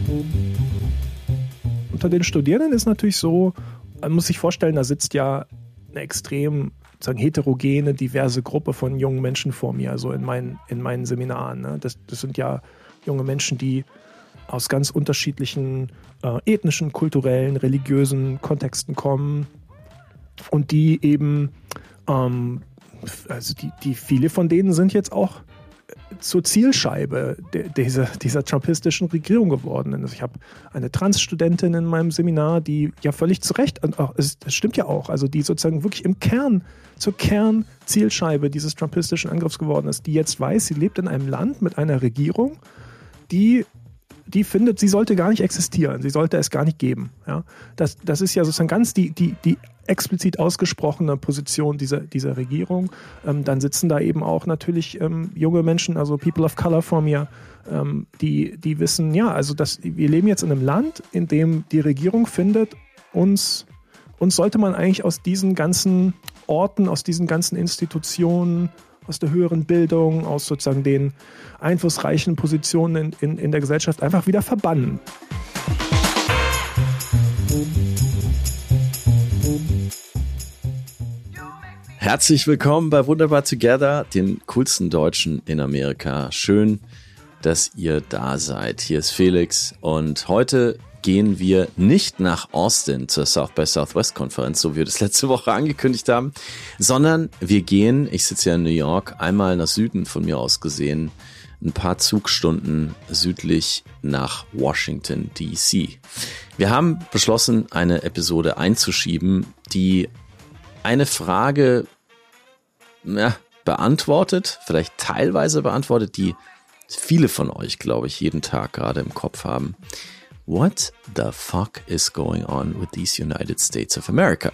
Unter den Studierenden ist natürlich so, man muss sich vorstellen, da sitzt ja eine extrem heterogene, diverse Gruppe von jungen Menschen vor mir, also in meinen Seminaren. Ne? Das sind ja junge Menschen, die aus ganz unterschiedlichen ethnischen, kulturellen, religiösen Kontexten kommen und die eben, also die viele von denen sind jetzt auch zur Zielscheibe dieser trumpistischen Regierung geworden. Also ich habe eine Trans-Studentin in meinem Seminar, die ja völlig zu Recht, und auch, das stimmt ja auch, also die sozusagen wirklich im Kern zur Kernzielscheibe dieses trumpistischen Angriffs geworden ist, die jetzt weiß, sie lebt in einem Land mit einer Regierung, die findet, sie sollte gar nicht existieren, sie sollte es gar nicht geben. Ja? Das ist ja sozusagen ganz die explizit ausgesprochene Position dieser Regierung. Dann sitzen da eben auch natürlich junge Menschen, also People of Color vor mir, die wissen, ja, also wir leben jetzt in einem Land, in dem die Regierung findet, uns sollte man eigentlich aus diesen ganzen Orten, aus diesen ganzen Institutionen, aus der höheren Bildung, aus sozusagen den einflussreichen Positionen in der Gesellschaft einfach wieder verbannen. Herzlich willkommen bei Wunderbar Together, den coolsten Deutschen in Amerika. Schön, dass ihr da seid. Hier ist Felix und heute gehen wir nicht nach Austin zur South by Southwest Konferenz, so wie wir das letzte Woche angekündigt haben, sondern wir gehen, ich sitze ja in New York, einmal nach Süden von mir aus gesehen, ein paar Zugstunden südlich nach Washington, D.C. Wir haben beschlossen, eine Episode einzuschieben, die eine Frage beantwortet, vielleicht teilweise beantwortet, die viele von euch, glaube ich, jeden Tag gerade im Kopf haben. What the fuck is going on with these United States of America?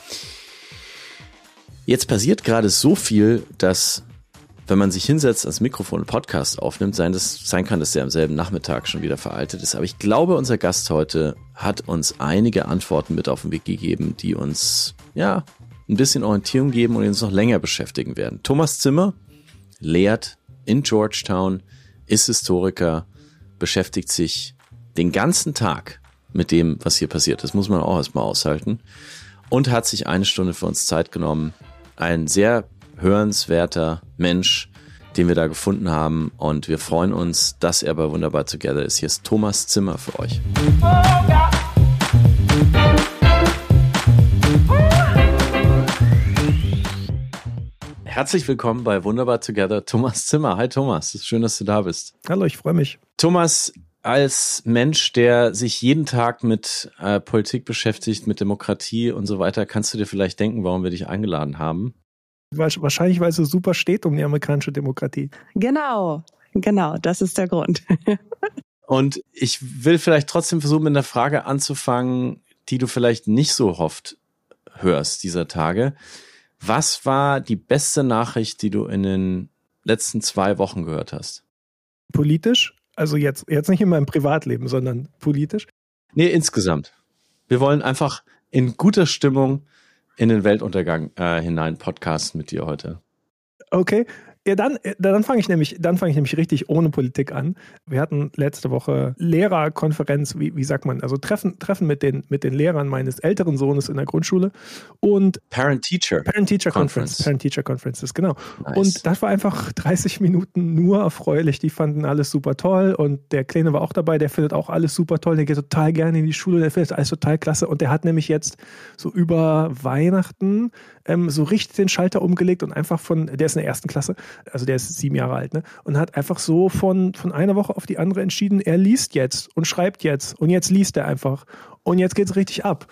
Jetzt passiert gerade so viel, dass, wenn man sich hinsetzt, als Mikrofon und Podcast aufnimmt, sein kann, dass der am selben Nachmittag schon wieder veraltet ist. Aber ich glaube, unser Gast heute hat uns einige Antworten mit auf den Weg gegeben, die uns, ein bisschen Orientierung geben und uns noch länger beschäftigen werden. Thomas Zimmer lehrt in Georgetown, ist Historiker, beschäftigt sich den ganzen Tag mit dem, was hier passiert. Das muss man auch erstmal aushalten. Und hat sich eine Stunde für uns Zeit genommen. Ein sehr hörenswerter Mensch, den wir da gefunden haben. Und wir freuen uns, dass er bei Wunderbar Together ist. Hier ist Thomas Zimmer für euch. Herzlich willkommen bei Wunderbar Together, Thomas Zimmer. Hi Thomas, schön, dass du da bist. Hallo, ich freue mich. Thomas, als Mensch, der sich jeden Tag mit Politik beschäftigt, mit Demokratie und so weiter, kannst du dir vielleicht denken, warum wir dich eingeladen haben? Wahrscheinlich, weil es so super steht um die amerikanische Demokratie. Genau, das ist der Grund. Und ich will vielleicht trotzdem versuchen, mit einer Frage anzufangen, die du vielleicht nicht so oft hörst dieser Tage. Was war die beste Nachricht, die du in den letzten 2 Wochen gehört hast? Politisch? Also jetzt nicht in meinem Privatleben, sondern politisch? Nee, insgesamt. Wir wollen einfach in guter Stimmung in den Weltuntergang hinein podcasten mit dir heute. Okay. Ja, dann fange ich nämlich richtig ohne Politik an. Wir hatten letzte Woche Lehrerkonferenz, wie sagt man, also Treffen mit den Lehrern meines älteren Sohnes in der Grundschule und Parent-Teacher Conference. Parent-Teacher Conferences, genau. Nice. Und das war einfach 30 Minuten nur erfreulich. Die fanden alles super toll und der Kleine war auch dabei, der findet auch alles super toll, der geht total gerne in die Schule, der findet alles total klasse und der hat nämlich jetzt so über Weihnachten so richtig den Schalter umgelegt und einfach der ist in der 1. Klasse, also der ist 7 Jahre alt, ne? Und hat einfach so von einer Woche auf die andere entschieden, er liest jetzt und schreibt jetzt und jetzt liest er einfach und jetzt geht's richtig ab.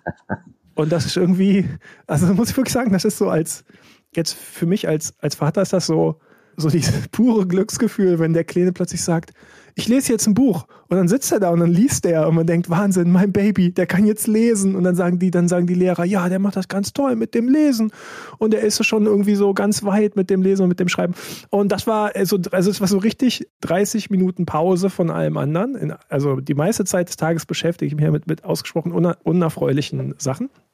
Und das ist irgendwie, also muss ich wirklich sagen, das ist so jetzt für mich als Vater ist das so dieses pure Glücksgefühl, wenn der Kleine plötzlich sagt, ich lese jetzt ein Buch und dann sitzt er da und dann liest er und man denkt, Wahnsinn, mein Baby, der kann jetzt lesen und dann sagen die Lehrer, ja, der macht das ganz toll mit dem Lesen und er ist schon irgendwie so ganz weit mit dem Lesen und mit dem Schreiben und das war es war so richtig 30 Minuten Pause von allem anderen, also die meiste Zeit des Tages beschäftige ich mich mit ausgesprochen unerfreulichen Sachen.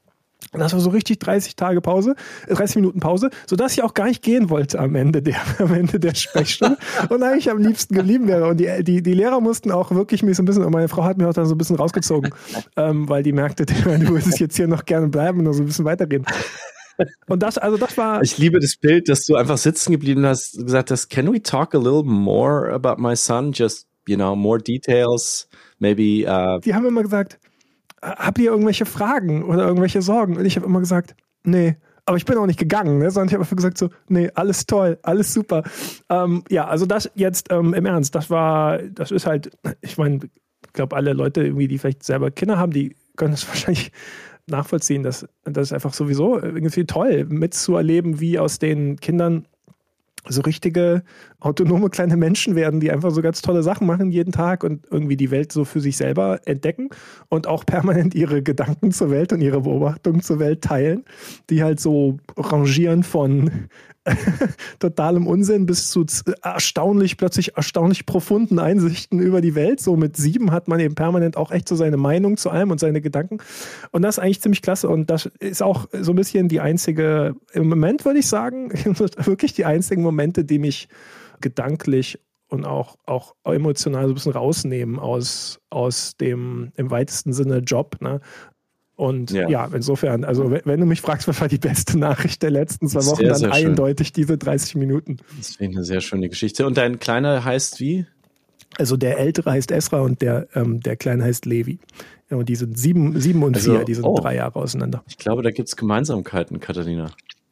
Und das war so richtig 30 Minuten Pause, sodass ich auch gar nicht gehen wollte am Ende der Sprechstunde und eigentlich am liebsten geblieben wäre. Und die Lehrer mussten auch wirklich mich so ein bisschen, und meine Frau hat mich auch dann so ein bisschen rausgezogen, weil die merkte, du würdest jetzt hier noch gerne bleiben und noch so ein bisschen weiterreden. Und das war... Ich liebe das Bild, dass du einfach sitzen geblieben hast, gesagt hast, can we talk a little more about my son? Just, more details, maybe... Die haben immer gesagt, habt ihr irgendwelche Fragen oder irgendwelche Sorgen? Und ich habe immer gesagt, nee. Aber ich bin auch nicht gegangen, ne? Sondern ich habe einfach gesagt so, nee, alles toll, alles super. Also das jetzt im Ernst, das ist halt, ich meine, ich glaube, alle Leute irgendwie, die vielleicht selber Kinder haben, die können das wahrscheinlich nachvollziehen, dass das einfach sowieso irgendwie toll mitzuerleben, wie aus den Kindern so richtige autonome kleine Menschen werden, die einfach so ganz tolle Sachen machen jeden Tag und irgendwie die Welt so für sich selber entdecken und auch permanent ihre Gedanken zur Welt und ihre Beobachtungen zur Welt teilen, die halt so rangieren von totalem Unsinn bis zu plötzlich erstaunlich profunden Einsichten über die Welt. So mit 7 hat man eben permanent auch echt so seine Meinung zu allem und seine Gedanken. Und das ist eigentlich ziemlich klasse. Und das ist auch so ein bisschen die einzige, im Moment würde ich sagen, wirklich die einzigen Momente, die mich gedanklich und auch emotional so ein bisschen rausnehmen aus dem im weitesten Sinne Job, ne? Und ja, insofern, also wenn du mich fragst, was war die beste Nachricht der letzten 2 Wochen, dann eindeutig diese 30 Minuten. Das finde ich eine sehr schöne Geschichte. Und dein Kleiner heißt wie? Also der Ältere heißt Esra und der Kleine heißt Levi. Ja, und die sind 7 und 4, die sind 3 Jahre auseinander. Ich glaube, da gibt es Gemeinsamkeiten, Katharina.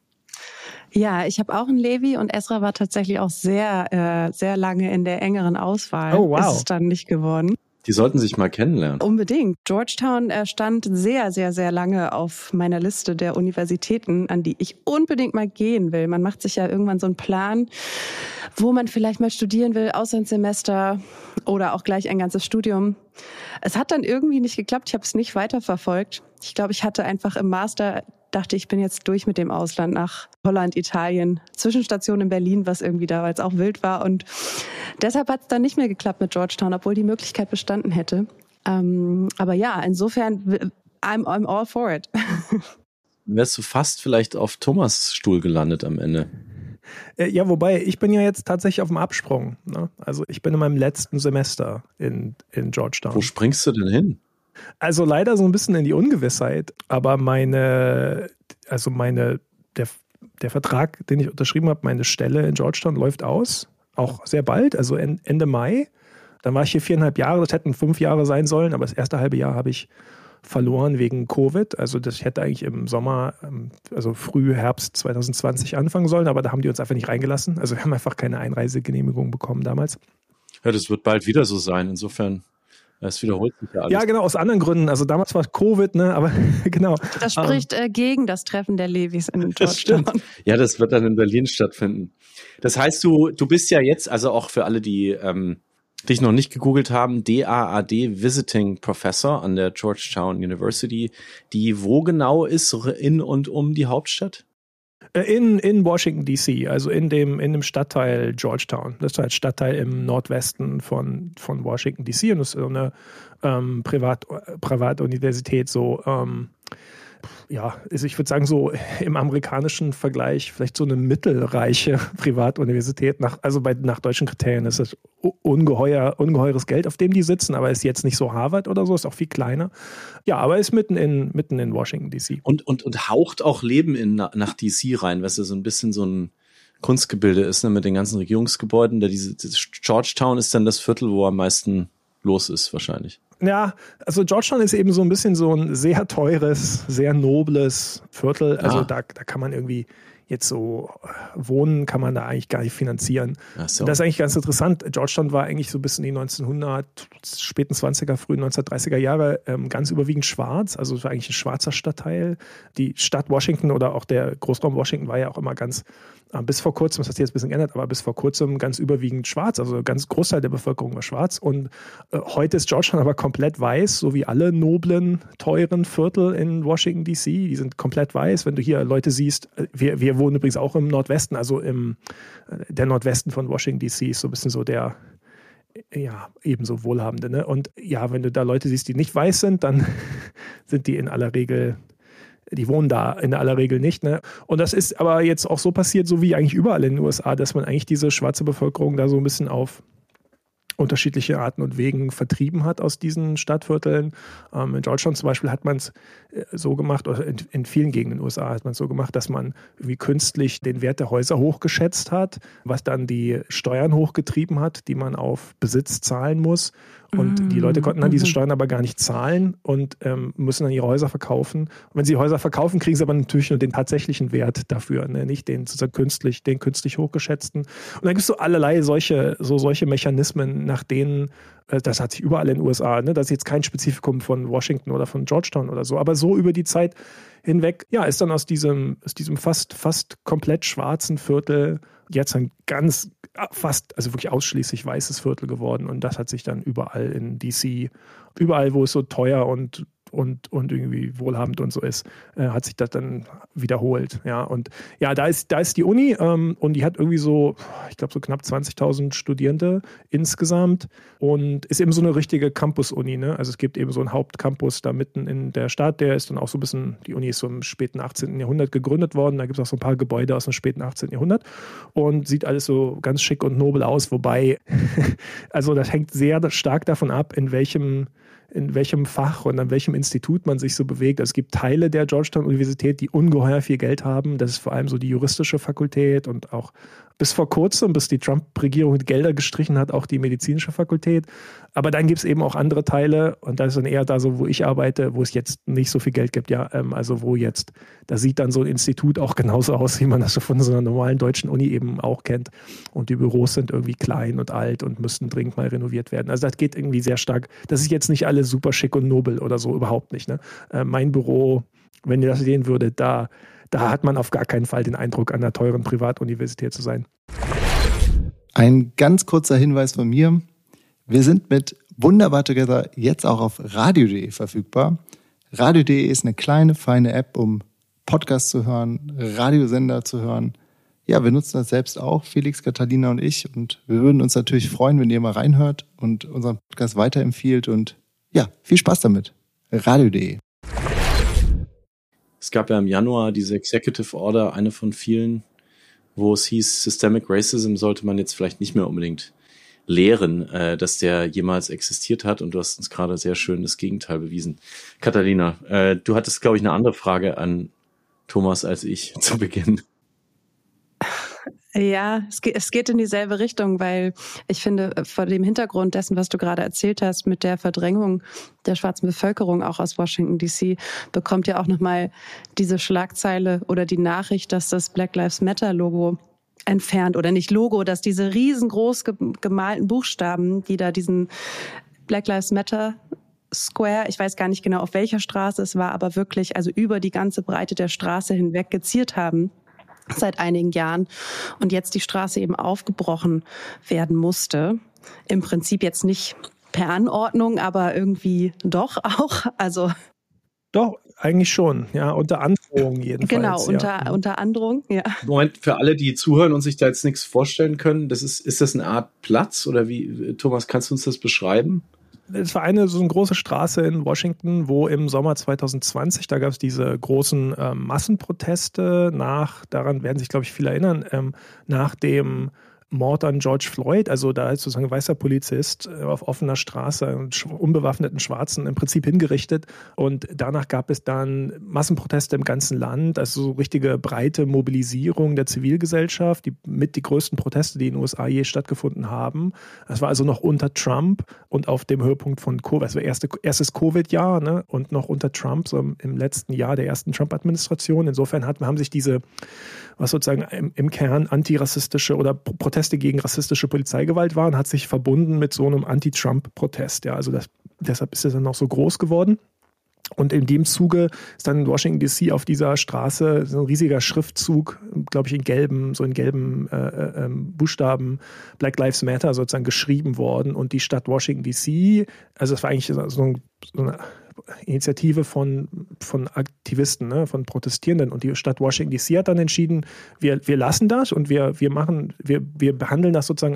Ja, ich habe auch einen Levi und Esra war tatsächlich auch sehr, sehr lange in der engeren Auswahl. Oh, wow. Ist es dann nicht geworden. Die sollten sich mal kennenlernen. Unbedingt. Georgetown stand sehr, sehr, sehr lange auf meiner Liste der Universitäten, an die ich unbedingt mal gehen will. Man macht sich ja irgendwann so einen Plan, wo man vielleicht mal studieren will, Auslandssemester oder auch gleich ein ganzes Studium. Es hat dann irgendwie nicht geklappt. Ich habe es nicht weiterverfolgt. Ich glaube, ich hatte einfach im Master, dachte ich bin jetzt durch mit dem Ausland nach Holland, Italien, Zwischenstation in Berlin, was irgendwie damals auch wild war. Und deshalb hat es dann nicht mehr geklappt mit Georgetown, obwohl die Möglichkeit bestanden hätte. Aber ja, insofern, I'm all for it. Wärst du fast vielleicht auf Thomas' Stuhl gelandet am Ende? Ja, wobei, ich bin ja jetzt tatsächlich auf dem Absprung. Ne? Also ich bin in meinem letzten Semester in Georgetown. Wo springst du denn hin? Also leider so ein bisschen in die Ungewissheit, aber der Vertrag, den ich unterschrieben habe, meine Stelle in Georgetown läuft aus, auch sehr bald, also Ende Mai. Dann war ich hier 4,5 Jahre, das hätten 5 Jahre sein sollen, aber das erste halbe Jahr habe ich verloren wegen Covid. Also ich hätte eigentlich im Sommer, also früh Herbst 2020 anfangen sollen, aber da haben die uns einfach nicht reingelassen. Also wir haben einfach keine Einreisegenehmigung bekommen damals. Ja, das wird bald wieder so sein, insofern... Es wiederholt sich ja alles. Ja, genau, aus anderen Gründen. Also damals war Covid, ne, aber genau. Das spricht gegen das Treffen der Levis in Georgetown. Das stimmt. Ja, das wird dann in Berlin stattfinden. Das heißt, du bist ja jetzt, also auch für alle, die dich noch nicht gegoogelt haben, DAAD Visiting Professor an der Georgetown University, die wo genau ist in und um die Hauptstadt? In Washington, D.C., also in dem Stadtteil Georgetown. Das ist halt Stadtteil im Nordwesten von Washington, D.C. und das ist so eine Privatuniversität, so also ich würde sagen, so im amerikanischen Vergleich vielleicht so eine mittelreiche Privatuniversität. Nach deutschen Kriterien ist das ungeheures Geld, auf dem die sitzen, aber ist jetzt nicht so Harvard oder so, ist auch viel kleiner. Ja, aber ist mitten in Washington, D.C. Und haucht auch Leben nach D.C. rein, weißt du, so ein bisschen so ein Kunstgebilde ist, ne, mit den ganzen Regierungsgebäuden. Georgetown ist dann das Viertel, wo am meisten los ist, wahrscheinlich. Ja, also Georgetown ist eben so ein bisschen so ein sehr teures, sehr nobles Viertel. Also da kann man irgendwie jetzt so wohnen, kann man da eigentlich gar nicht finanzieren. Ach so. Das ist eigentlich ganz interessant. Georgetown war eigentlich so bis in die späten 20er, frühen 1930er Jahre ganz überwiegend schwarz. Also es war eigentlich ein schwarzer Stadtteil. Die Stadt Washington oder auch der Großraum Washington war ja auch immer ganz, bis vor kurzem, das hat sich jetzt ein bisschen geändert, aber bis vor kurzem ganz überwiegend schwarz. Also ein ganz Großteil der Bevölkerung war schwarz. Und heute ist Georgetown aber komplett weiß, so wie alle noblen, teuren Viertel in Washington, D.C. Die sind komplett weiß. Wenn du hier Leute siehst, wir wohnen übrigens auch im Nordwesten, also der Nordwesten von Washington, D.C. ist so ein bisschen so der, ja, ebenso Wohlhabende. Ne? Und ja, wenn du da Leute siehst, die nicht weiß sind, dann sind die in aller Regel die wohnen da in aller Regel nicht. Ne? Und das ist aber jetzt auch so passiert, so wie eigentlich überall in den USA, dass man eigentlich diese schwarze Bevölkerung da so ein bisschen auf unterschiedliche Arten und Wegen vertrieben hat aus diesen Stadtvierteln. In Georgetown zum Beispiel hat man es so gemacht, oder in vielen Gegenden in den USA hat man es so gemacht, dass man irgendwie künstlich den Wert der Häuser hochgeschätzt hat, was dann die Steuern hochgetrieben hat, die man auf Besitz zahlen muss. Und die Leute konnten dann diese Steuern aber gar nicht zahlen und müssen dann ihre Häuser verkaufen. Und wenn sie Häuser verkaufen, kriegen sie aber natürlich nur den tatsächlichen Wert dafür, ne? Nicht den sozusagen künstlich hochgeschätzten. Und dann gibt es so allerlei solche Mechanismen, nach denen, das hat sich überall in den USA, ne? Das ist jetzt kein Spezifikum von Washington oder von Georgetown oder so, aber so über die Zeit hinweg, ja, ist dann aus diesem fast komplett schwarzen Viertel jetzt ein also wirklich ausschließlich weißes Viertel geworden. Und das hat sich dann überall in DC, überall, wo es so teuer und irgendwie wohlhabend und so ist, hat sich das dann wiederholt. Ja, und ja, da ist die Uni und die hat irgendwie so, ich glaube, so knapp 20.000 Studierende insgesamt und ist eben so eine richtige Campus-Uni. Ne? Also es gibt eben so einen Hauptcampus da mitten in der Stadt, der ist dann auch so ein bisschen, die Uni ist so im späten 18. Jahrhundert gegründet worden, da gibt es auch so ein paar Gebäude aus dem späten 18. Jahrhundert und sieht alles so ganz schick und nobel aus, wobei, also das hängt sehr stark davon ab, in welchem Fach und an welchem Institut man sich so bewegt. Es gibt Teile der Georgetown-Universität, die ungeheuer viel Geld haben. Das ist vor allem so die juristische Fakultät und auch bis vor kurzem, bis die Trump-Regierung Gelder gestrichen hat, auch die medizinische Fakultät. Aber dann gibt es eben auch andere Teile und das ist dann eher da so, wo ich arbeite, wo es jetzt nicht so viel Geld gibt. Ja, also wo jetzt, da sieht dann so ein Institut auch genauso aus, wie man das so von so einer normalen deutschen Uni eben auch kennt. Und die Büros sind irgendwie klein und alt und müssten dringend mal renoviert werden. Also das geht irgendwie sehr stark. Das ist jetzt nicht alles super schick und nobel oder so, überhaupt nicht. Ne? Mein Büro, wenn ihr das sehen würdet, da hat man auf gar keinen Fall den Eindruck, an einer teuren Privatuniversität zu sein. Ein ganz kurzer Hinweis von mir. Wir sind mit Wunderbar Together jetzt auch auf radio.de verfügbar. Radio.de ist eine kleine, feine App, um Podcasts zu hören, Radiosender zu hören. Ja, wir nutzen das selbst auch, Felix, Catalina und ich. Und wir würden uns natürlich freuen, wenn ihr mal reinhört und unseren Podcast weiterempfiehlt. Und ja, viel Spaß damit. Radio.de. Es gab ja im Januar diese Executive Order, eine von vielen, wo es hieß, Systemic Racism sollte man jetzt vielleicht nicht mehr unbedingt lehren, dass der jemals existiert hat. Und du hast uns gerade sehr schön das Gegenteil bewiesen. Catalina, du hattest, glaube ich, eine andere Frage an Thomas als ich zu Beginn. Ja, es geht in dieselbe Richtung, weil ich finde, vor dem Hintergrund dessen, was du gerade erzählt hast, mit der Verdrängung der schwarzen Bevölkerung auch aus Washington DC, bekommt ja auch nochmal diese Schlagzeile oder die Nachricht, dass das Black Lives Matter Logo entfernt oder nicht Logo, dass diese riesengroß gemalten Buchstaben, die da diesen Black Lives Matter Square, ich weiß gar nicht genau auf welcher Straße es war, aber wirklich also über die ganze Breite der Straße hinweg geziert haben. Seit einigen Jahren und jetzt die Straße eben aufgebrochen werden musste. Im Prinzip jetzt nicht per Anordnung, aber irgendwie doch auch. Also doch, eigentlich schon, ja, unter Androhung jedenfalls. Genau, unter Androhung, ja. Moment, für alle, die zuhören und sich da jetzt nichts vorstellen können, ist das eine Art Platz oder wie, Thomas, kannst du uns das beschreiben? Es war so eine große Straße in Washington, wo im Sommer 2020, da gab es diese großen Massenproteste daran werden sich, glaube ich, viele erinnern, nach dem Mord an George Floyd, also da ist sozusagen ein weißer Polizist auf offener Straße, einen unbewaffneten Schwarzen im Prinzip hingerichtet und danach gab es dann Massenproteste im ganzen Land, also so richtige breite Mobilisierung der Zivilgesellschaft, die größten Proteste, die in den USA je stattgefunden haben. Das war also noch unter Trump und auf dem Höhepunkt von Covid, das war erstes Covid-Jahr, ne? Und noch unter Trump, so im letzten Jahr der ersten Trump-Administration. Insofern haben sich diese, was sozusagen im Kern antirassistische oder Proteste gegen rassistische Polizeigewalt waren, hat sich verbunden mit so einem Anti-Trump-Protest. Ja, also deshalb ist es dann noch so groß geworden. Und in dem Zuge ist dann in Washington DC auf dieser Straße so ein riesiger Schriftzug, glaube ich in gelben Buchstaben, Black Lives Matter sozusagen geschrieben worden. Und die Stadt Washington DC, also es war eigentlich so eine Initiative von Aktivisten, ne, von Protestierenden. Und die Stadt Washington DC hat dann entschieden, wir lassen das und wir behandeln das sozusagen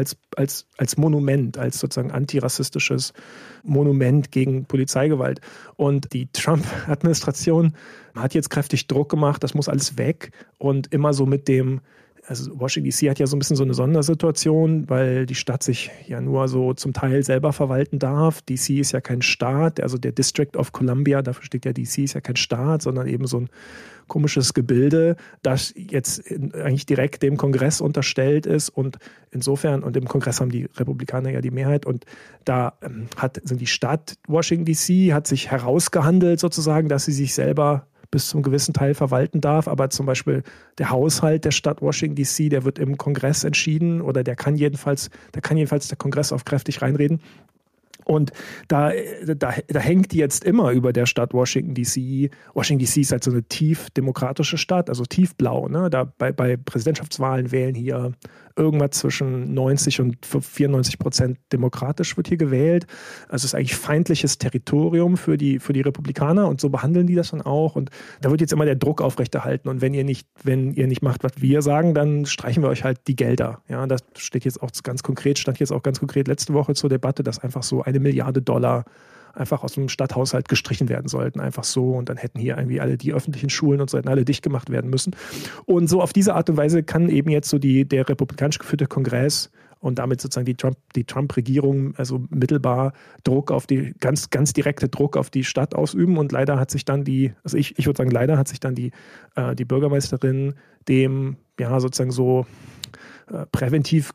als Monument, als sozusagen antirassistisches Monument gegen Polizeigewalt. Und die Trump-Administration hat jetzt kräftig Druck gemacht, das muss alles weg und immer so mit dem, also Washington DC hat ja so ein bisschen so eine Sondersituation, weil die Stadt sich ja nur so zum Teil selber verwalten darf. DC ist ja kein Staat, also der District of Columbia, dafür steht ja DC, ist ja kein Staat, sondern eben so ein komisches Gebilde, das jetzt eigentlich direkt dem Kongress unterstellt ist und insofern, und im Kongress haben die Republikaner ja die Mehrheit und da sind die Stadt Washington DC hat sich herausgehandelt sozusagen, dass sie sich selber bis zum gewissen Teil verwalten darf, aber zum Beispiel der Haushalt der Stadt Washington DC, der wird im Kongress entschieden oder da kann jedenfalls der Kongress auf kräftig reinreden. Und da hängt jetzt immer über der Stadt Washington DC. Washington DC ist halt so eine tief demokratische Stadt, also tiefblau. Ne? Da bei Präsidentschaftswahlen wählen hier irgendwas zwischen 90 und 94% demokratisch wird hier gewählt. Also es ist eigentlich feindliches Territorium für die Republikaner und so behandeln die das dann auch. Und da wird jetzt immer der Druck aufrechterhalten. Und wenn ihr nicht macht, was wir sagen, dann streichen wir euch halt die Gelder. Ja, das stand jetzt auch ganz konkret letzte Woche zur Debatte, dass einfach so $1 Milliarde einfach aus dem Stadthaushalt gestrichen werden sollten, einfach so. Und dann hätten hier irgendwie alle die öffentlichen Schulen und so hätten alle dicht gemacht werden müssen. Und so auf diese Art und Weise kann eben jetzt so der republikanisch geführte Kongress und damit sozusagen die Trump-Regierung also mittelbar Druck auf die, ganz, ganz direkte Druck auf die Stadt ausüben. Und leider hat sich dann ich würde sagen, leider hat sich dann die Bürgermeisterin dem, ja, sozusagen so präventiv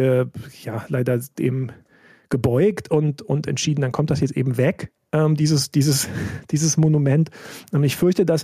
leider dem gebeugt und entschieden, dann kommt das jetzt eben weg, dieses Monument. Und ich fürchte, das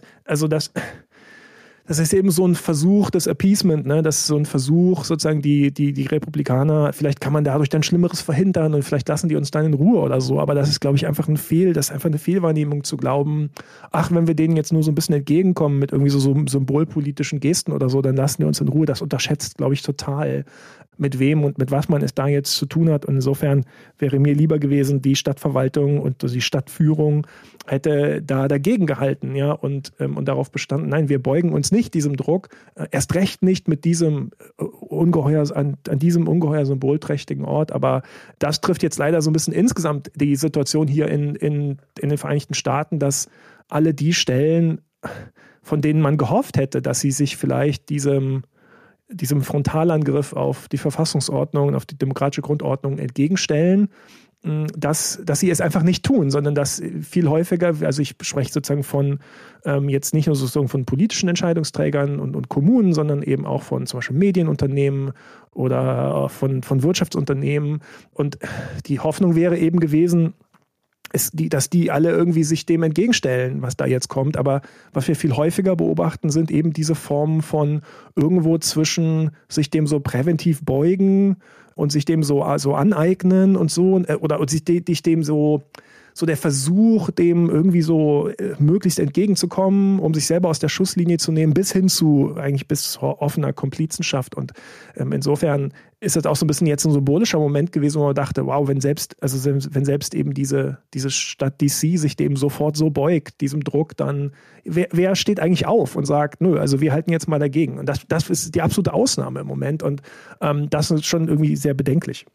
ist eben so ein Versuch des Appeasement, ne? Das ist so ein Versuch, sozusagen die Republikaner, vielleicht kann man dadurch dann Schlimmeres verhindern und vielleicht lassen die uns dann in Ruhe oder so, aber das ist, glaube ich, einfach eine Fehlwahrnehmung zu glauben, ach, wenn wir denen jetzt nur so ein bisschen entgegenkommen mit irgendwie so symbolpolitischen Gesten oder so, dann lassen die uns in Ruhe. Das unterschätzt, glaube ich, total, mit wem und mit was man es da jetzt zu tun hat. Und insofern wäre mir lieber gewesen, die Stadtverwaltung und die Stadtführung hätte da dagegen gehalten, ja, und darauf bestanden, nein, wir beugen uns nicht diesem Druck, erst recht nicht mit diesem an diesem ungeheuer symbolträchtigen Ort, aber das trifft jetzt leider so ein bisschen insgesamt die Situation hier in den Vereinigten Staaten, dass alle die Stellen, von denen man gehofft hätte, dass sie sich vielleicht diesem Frontalangriff auf die Verfassungsordnung, auf die demokratische Grundordnung entgegenstellen, dass sie es einfach nicht tun, sondern dass viel häufiger, also ich spreche sozusagen von jetzt nicht nur sozusagen von politischen Entscheidungsträgern und Kommunen, sondern eben auch von zum Beispiel Medienunternehmen oder von Wirtschaftsunternehmen. Und die Hoffnung wäre eben gewesen, dass die alle irgendwie sich dem entgegenstellen, was da jetzt kommt. Aber was wir viel häufiger beobachten, sind eben diese Formen von irgendwo zwischen sich dem so präventiv beugen und sich dem so aneignen und so, oder sich dem so der Versuch, dem irgendwie so möglichst entgegenzukommen, um sich selber aus der Schusslinie zu nehmen, bis zur offener Komplizenschaft. Und insofern ist das auch so ein bisschen jetzt ein symbolischer Moment gewesen, wo man dachte, wow, wenn selbst eben diese Stadt DC sich dem sofort so beugt, diesem Druck, dann wer steht eigentlich auf und sagt, nö, also wir halten jetzt mal dagegen. Und das ist die absolute Ausnahme im Moment. Und das ist schon irgendwie sehr bedenklich.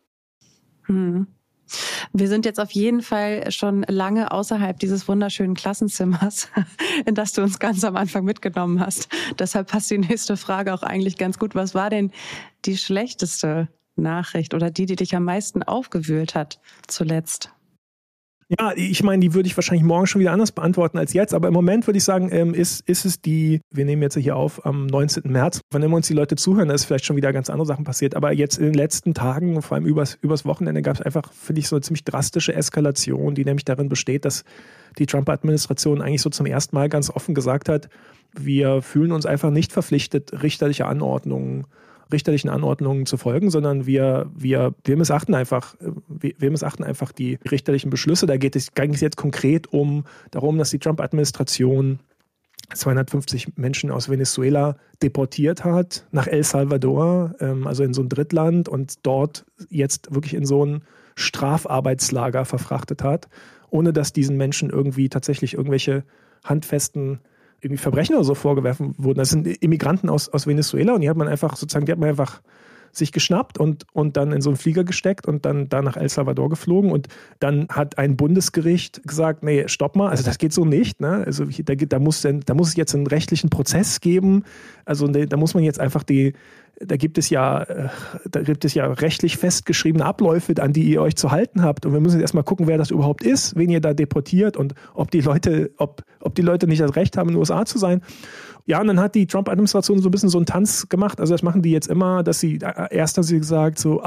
Wir sind jetzt auf jeden Fall schon lange außerhalb dieses wunderschönen Klassenzimmers, in das du uns ganz am Anfang mitgenommen hast. Deshalb passt die nächste Frage auch eigentlich ganz gut. Was war denn die schlechteste Nachricht oder die dich am meisten aufgewühlt hat zuletzt? Ja, ich meine, die würde ich wahrscheinlich morgen schon wieder anders beantworten als jetzt, aber im Moment würde ich sagen, ist es wir nehmen jetzt hier auf am 19. März, wann immer uns die Leute zuhören, da ist vielleicht schon wieder ganz andere Sachen passiert, aber jetzt in den letzten Tagen, vor allem übers Wochenende, gab es einfach, finde ich, so eine ziemlich drastische Eskalation, die nämlich darin besteht, dass die Trump-Administration eigentlich so zum ersten Mal ganz offen gesagt hat, wir fühlen uns einfach nicht verpflichtet, richterlichen Anordnungen zu folgen, sondern wir missachten einfach die richterlichen Beschlüsse. Da ging es jetzt konkret darum, dass die Trump-Administration 250 Menschen aus Venezuela deportiert hat nach El Salvador, also in so ein Drittland und dort jetzt wirklich in so ein Strafarbeitslager verfrachtet hat, ohne dass diesen Menschen irgendwie tatsächlich irgendwelche handfesten irgendwie Verbrechen oder so vorgeworfen wurden. Das sind Immigranten aus Venezuela und die hat man einfach sich geschnappt und dann in so einen Flieger gesteckt und dann nach El Salvador geflogen und dann hat ein Bundesgericht gesagt, nee, stopp mal, also das geht so nicht, ne? Also da muss es jetzt einen rechtlichen Prozess geben, also da muss man jetzt einfach da gibt es ja rechtlich festgeschriebene Abläufe, an die ihr euch zu halten habt. Und wir müssen jetzt erstmal gucken, wer das überhaupt ist, wen ihr da deportiert und ob die Leute nicht das Recht haben, in den USA zu sein. Ja, und dann hat die Trump-Administration so ein bisschen so einen Tanz gemacht. Also das machen die jetzt immer, dass erst haben sie gesagt so,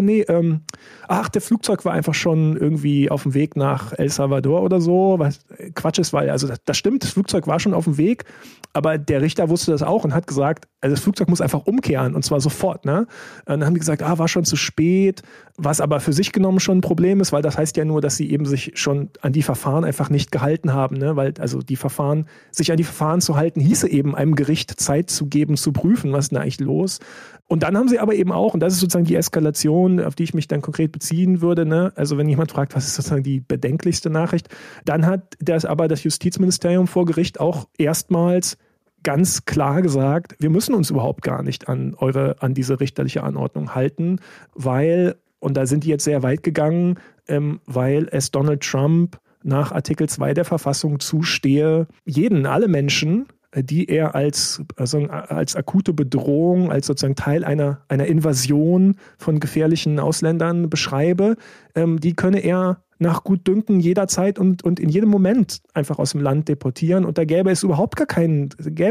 der Flugzeug war einfach schon irgendwie auf dem Weg nach El Salvador oder so, was Quatsch ist, weil, also das stimmt, das Flugzeug war schon auf dem Weg, aber der Richter wusste das auch und hat gesagt, also das Flugzeug muss einfach umkehren und zwar sofort, ne? Und dann haben die gesagt, war schon zu spät, was aber für sich genommen schon ein Problem ist, weil das heißt ja nur, dass sie eben sich schon an die Verfahren einfach nicht gehalten haben, ne? Weil also sich an die Verfahren zu halten, hieße eben einem Gericht Zeit zu geben, zu prüfen, was ist denn eigentlich los. Und dann haben sie aber eben auch, und das ist sozusagen die Eskalation, auf die ich mich dann konkret beziehen würde, ne? Also wenn jemand fragt, was ist sozusagen die bedenklichste Nachricht, dann hat das Justizministerium vor Gericht auch erstmals ganz klar gesagt, wir müssen uns überhaupt gar nicht an diese richterliche Anordnung halten, weil, und da sind die jetzt sehr weit gegangen, weil es Donald Trump nach Artikel 2 der Verfassung zustehe, alle Menschen, die er als akute Bedrohung, als sozusagen Teil einer Invasion von gefährlichen Ausländern beschreibe, die könne er nach Gutdünken jederzeit und in jedem Moment einfach aus dem Land deportieren. Und da gäbe es überhaupt gar kein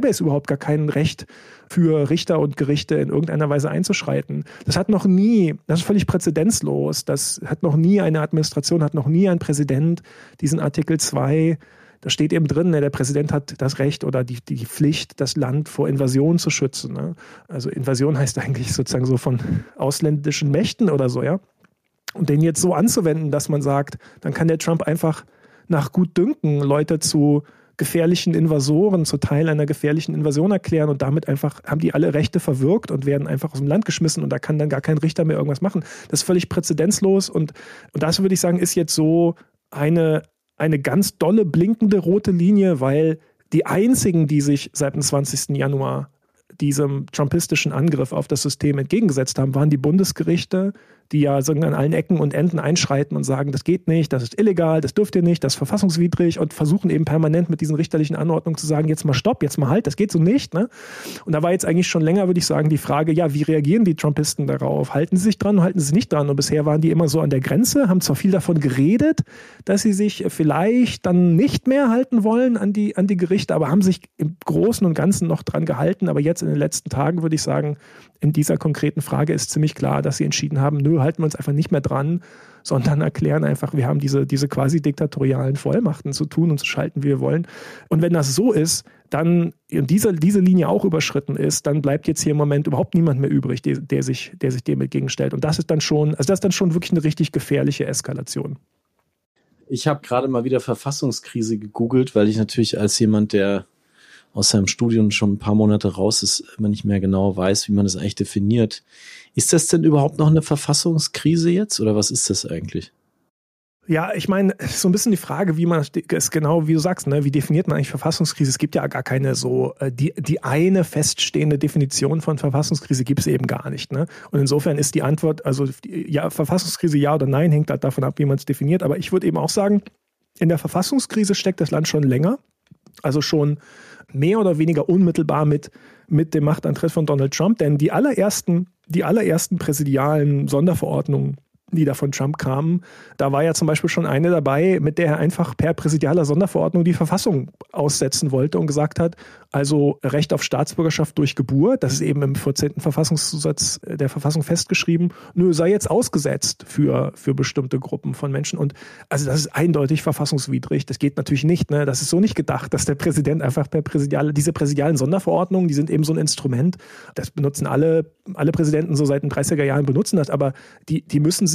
Recht für Richter und Gerichte in irgendeiner Weise einzuschreiten. Das ist völlig präzedenzlos. Eine Administration, hat noch nie ein Präsident diesen Artikel 2, da steht eben drin, der Präsident hat das Recht oder die Pflicht, das Land vor Invasion zu schützen. Ne? Also Invasion heißt eigentlich sozusagen so von ausländischen Mächten oder so, ja. Und den jetzt so anzuwenden, dass man sagt, dann kann der Trump einfach nach Gutdünken Leute zu gefährlichen Invasoren, zu Teil einer gefährlichen Invasion erklären und damit einfach haben die alle Rechte verwirkt und werden einfach aus dem Land geschmissen und da kann dann gar kein Richter mehr irgendwas machen. Das ist völlig präzedenzlos und das würde ich sagen, ist jetzt so eine ganz dolle blinkende rote Linie, weil die einzigen, die sich seit dem 20. Januar diesem trumpistischen Angriff auf das System entgegengesetzt haben, waren die Bundesgerichte, die ja an allen Ecken und Enden einschreiten und sagen, das geht nicht, das ist illegal, das dürft ihr nicht, das ist verfassungswidrig und versuchen eben permanent mit diesen richterlichen Anordnungen zu sagen, jetzt mal stopp, jetzt mal halt, das geht so nicht. Ne? Und da war jetzt eigentlich schon länger, würde ich sagen, die Frage, ja, wie reagieren die Trumpisten darauf? Halten sie sich dran, halten sie sich nicht dran? Und bisher waren die immer so an der Grenze, haben zwar viel davon geredet, dass sie sich vielleicht dann nicht mehr halten wollen an die Gerichte, aber haben sich im Großen und Ganzen noch dran gehalten. Aber jetzt in den letzten Tagen würde ich sagen, in dieser konkreten Frage ist ziemlich klar, dass sie entschieden haben, halten wir uns einfach nicht mehr dran, sondern erklären einfach, wir haben diese quasi diktatorialen Vollmachten zu tun und zu schalten, wie wir wollen. Und wenn das so ist, dann diese Linie auch überschritten ist, dann bleibt jetzt hier im Moment überhaupt niemand mehr übrig, der sich dem entgegenstellt. Und das ist dann schon wirklich eine richtig gefährliche Eskalation. Ich habe gerade mal wieder Verfassungskrise gegoogelt, weil ich natürlich als jemand, der aus seinem Studium schon ein paar Monate raus ist, immer nicht mehr genau weiß, wie man das eigentlich definiert. Ist das denn überhaupt noch eine Verfassungskrise jetzt oder was ist das eigentlich? Ja, ich meine, so ein bisschen die Frage, wie man es genau, wie du sagst, ne, wie definiert man eigentlich Verfassungskrise? Es gibt ja gar keine so, die eine feststehende Definition von Verfassungskrise gibt es eben gar nicht. Ne? Und insofern ist die Antwort, also ja, Verfassungskrise ja oder nein, hängt halt davon ab, wie man es definiert. Aber ich würde eben auch sagen, in der Verfassungskrise steckt das Land schon länger, also schon mehr oder weniger unmittelbar mit dem Machtantritt von Donald Trump, denn die allerersten präsidialen Sonderverordnungen, die da von Trump kamen, da war ja zum Beispiel schon eine dabei, mit der er einfach per präsidialer Sonderverordnung die Verfassung aussetzen wollte und gesagt hat, also Recht auf Staatsbürgerschaft durch Geburt, das ist eben im 14. Verfassungszusatz der Verfassung festgeschrieben, sei jetzt ausgesetzt für bestimmte Gruppen von Menschen. Und also das ist eindeutig verfassungswidrig. Das geht natürlich nicht. Ne? Das ist so nicht gedacht, dass der Präsident einfach diese präsidialen Sonderverordnungen, die sind eben so ein Instrument, das benutzen alle Präsidenten so seit den 30er Jahren benutzen das, aber die müssen sich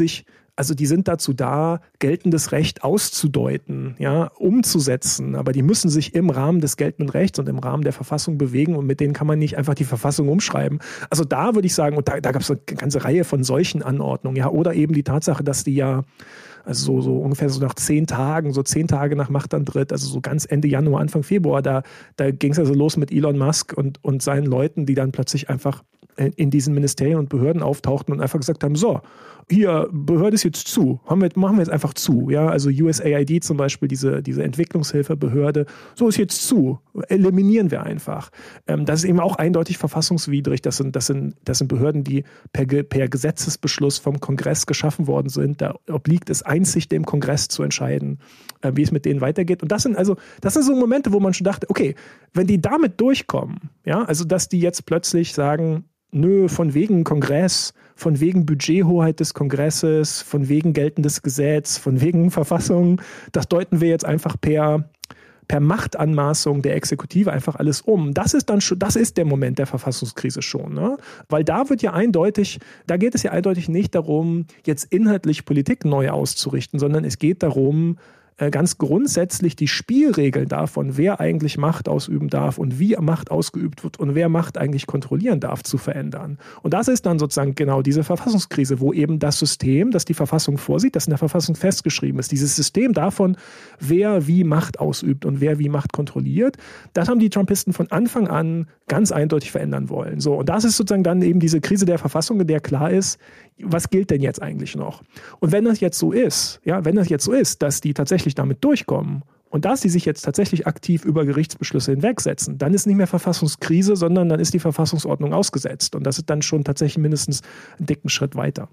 Also die sind dazu da, geltendes Recht auszudeuten, ja, umzusetzen. Aber die müssen sich im Rahmen des geltenden Rechts und im Rahmen der Verfassung bewegen und mit denen kann man nicht einfach die Verfassung umschreiben. Also da würde ich sagen, und da gab es eine ganze Reihe von solchen Anordnungen, ja, oder eben die Tatsache, dass die ja also so ungefähr so nach 10 Tagen, so 10 Tage nach Machtantritt, also so ganz Ende Januar, Anfang Februar, da ging es also los mit Elon Musk und seinen Leuten, die dann plötzlich einfach in diesen Ministerien und Behörden auftauchten und einfach gesagt haben, so, hier, Behörde ist jetzt zu, machen wir jetzt einfach zu. Ja? Also USAID zum Beispiel, diese Entwicklungshilfebehörde, so ist jetzt zu, eliminieren wir einfach. Das ist eben auch eindeutig verfassungswidrig. Das sind Behörden, die per Gesetzesbeschluss vom Kongress geschaffen worden sind. Da obliegt es einzig dem Kongress zu entscheiden, wie es mit denen weitergeht. Und das sind so Momente, wo man schon dachte, okay, wenn die damit durchkommen, ja, also dass die jetzt plötzlich sagen, nö, von wegen Kongress, von wegen Budgethoheit des Kongresses, von wegen geltendes Gesetz, von wegen Verfassung, das deuten wir jetzt einfach per Machtanmaßung der Exekutive einfach alles um. Das ist der Moment der Verfassungskrise schon, ne? Weil da geht es ja eindeutig nicht darum, jetzt inhaltlich Politik neu auszurichten, sondern es geht darum, ganz grundsätzlich die Spielregeln davon, wer eigentlich Macht ausüben darf und wie Macht ausgeübt wird und wer Macht eigentlich kontrollieren darf, zu verändern. Und das ist dann sozusagen genau diese Verfassungskrise, wo eben das System, das die Verfassung vorsieht, das in der Verfassung festgeschrieben ist, dieses System davon, wer wie Macht ausübt und wer wie Macht kontrolliert, das haben die Trumpisten von Anfang an ganz eindeutig verändern wollen. So, und das ist sozusagen dann eben diese Krise der Verfassung, in der klar ist, was gilt denn jetzt eigentlich noch? Und wenn das jetzt so ist, dass die tatsächlich damit durchkommen und dass sie sich jetzt tatsächlich aktiv über Gerichtsbeschlüsse hinwegsetzen, dann ist nicht mehr Verfassungskrise, sondern dann ist die Verfassungsordnung ausgesetzt. Und das ist dann schon tatsächlich mindestens einen dicken Schritt weiter.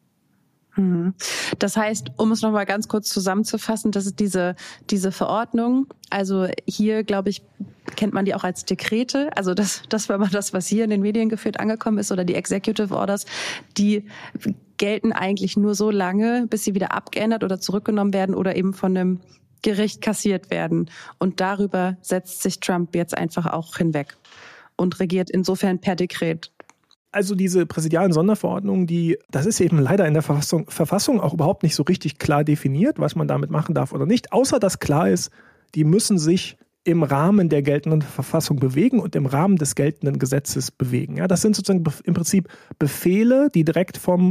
Das heißt, um es nochmal ganz kurz zusammenzufassen, das ist diese Verordnung, also hier, glaube ich, kennt man die auch als Dekrete, also das war mal das, was hier in den Medien geführt angekommen ist, oder die Executive Orders, die gelten eigentlich nur so lange, bis sie wieder abgeändert oder zurückgenommen werden oder eben von einem Gericht kassiert werden. Und darüber setzt sich Trump jetzt einfach auch hinweg und regiert insofern per Dekret. Also diese präsidialen Sonderverordnungen, das ist eben leider in der Verfassung auch überhaupt nicht so richtig klar definiert, was man damit machen darf oder nicht, außer dass klar ist, die müssen sich im Rahmen der geltenden Verfassung bewegen und im Rahmen des geltenden Gesetzes bewegen. Ja, das sind sozusagen im Prinzip Befehle, die der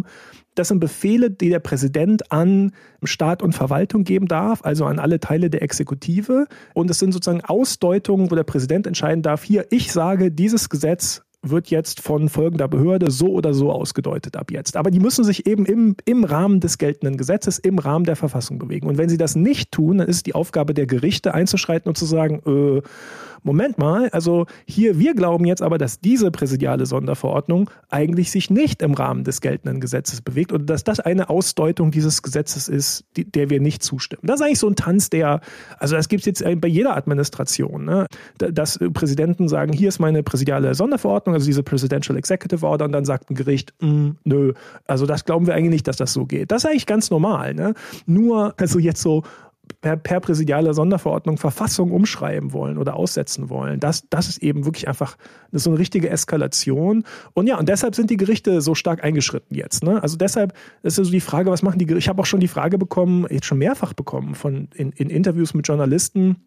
Präsident an Staat und Verwaltung geben darf, also an alle Teile der Exekutive. Und es sind sozusagen Ausdeutungen, wo der Präsident entscheiden darf, hier, ich sage, dieses Gesetz wird jetzt von folgender Behörde so oder so ausgedeutet ab jetzt. Aber die müssen sich eben im Rahmen des geltenden Gesetzes, im Rahmen der Verfassung bewegen. Und wenn sie das nicht tun, dann ist es die Aufgabe der Gerichte einzuschreiten und zu sagen, Moment mal, also hier, wir glauben jetzt aber, dass diese präsidiale Sonderverordnung eigentlich sich nicht im Rahmen des geltenden Gesetzes bewegt oder dass das eine Ausdeutung dieses Gesetzes ist, der wir nicht zustimmen. Das ist eigentlich so ein Tanz, das gibt es jetzt bei jeder Administration, ne? Dass Präsidenten sagen, hier ist meine präsidiale Sonderverordnung, also diese Presidential Executive Order, und dann sagt ein Gericht, nö, also das glauben wir eigentlich nicht, dass das so geht. Das ist eigentlich ganz normal, ne? Nur, also jetzt so per präsidiale Sonderverordnung Verfassung umschreiben wollen oder aussetzen wollen. Das ist eben wirklich einfach so eine richtige Eskalation. Und ja, und deshalb sind die Gerichte so stark eingeschritten jetzt, ne? Also deshalb ist so die Frage, was machen die Gerichte? Ich habe auch schon die Frage bekommen, jetzt schon mehrfach bekommen, in Interviews mit Journalisten,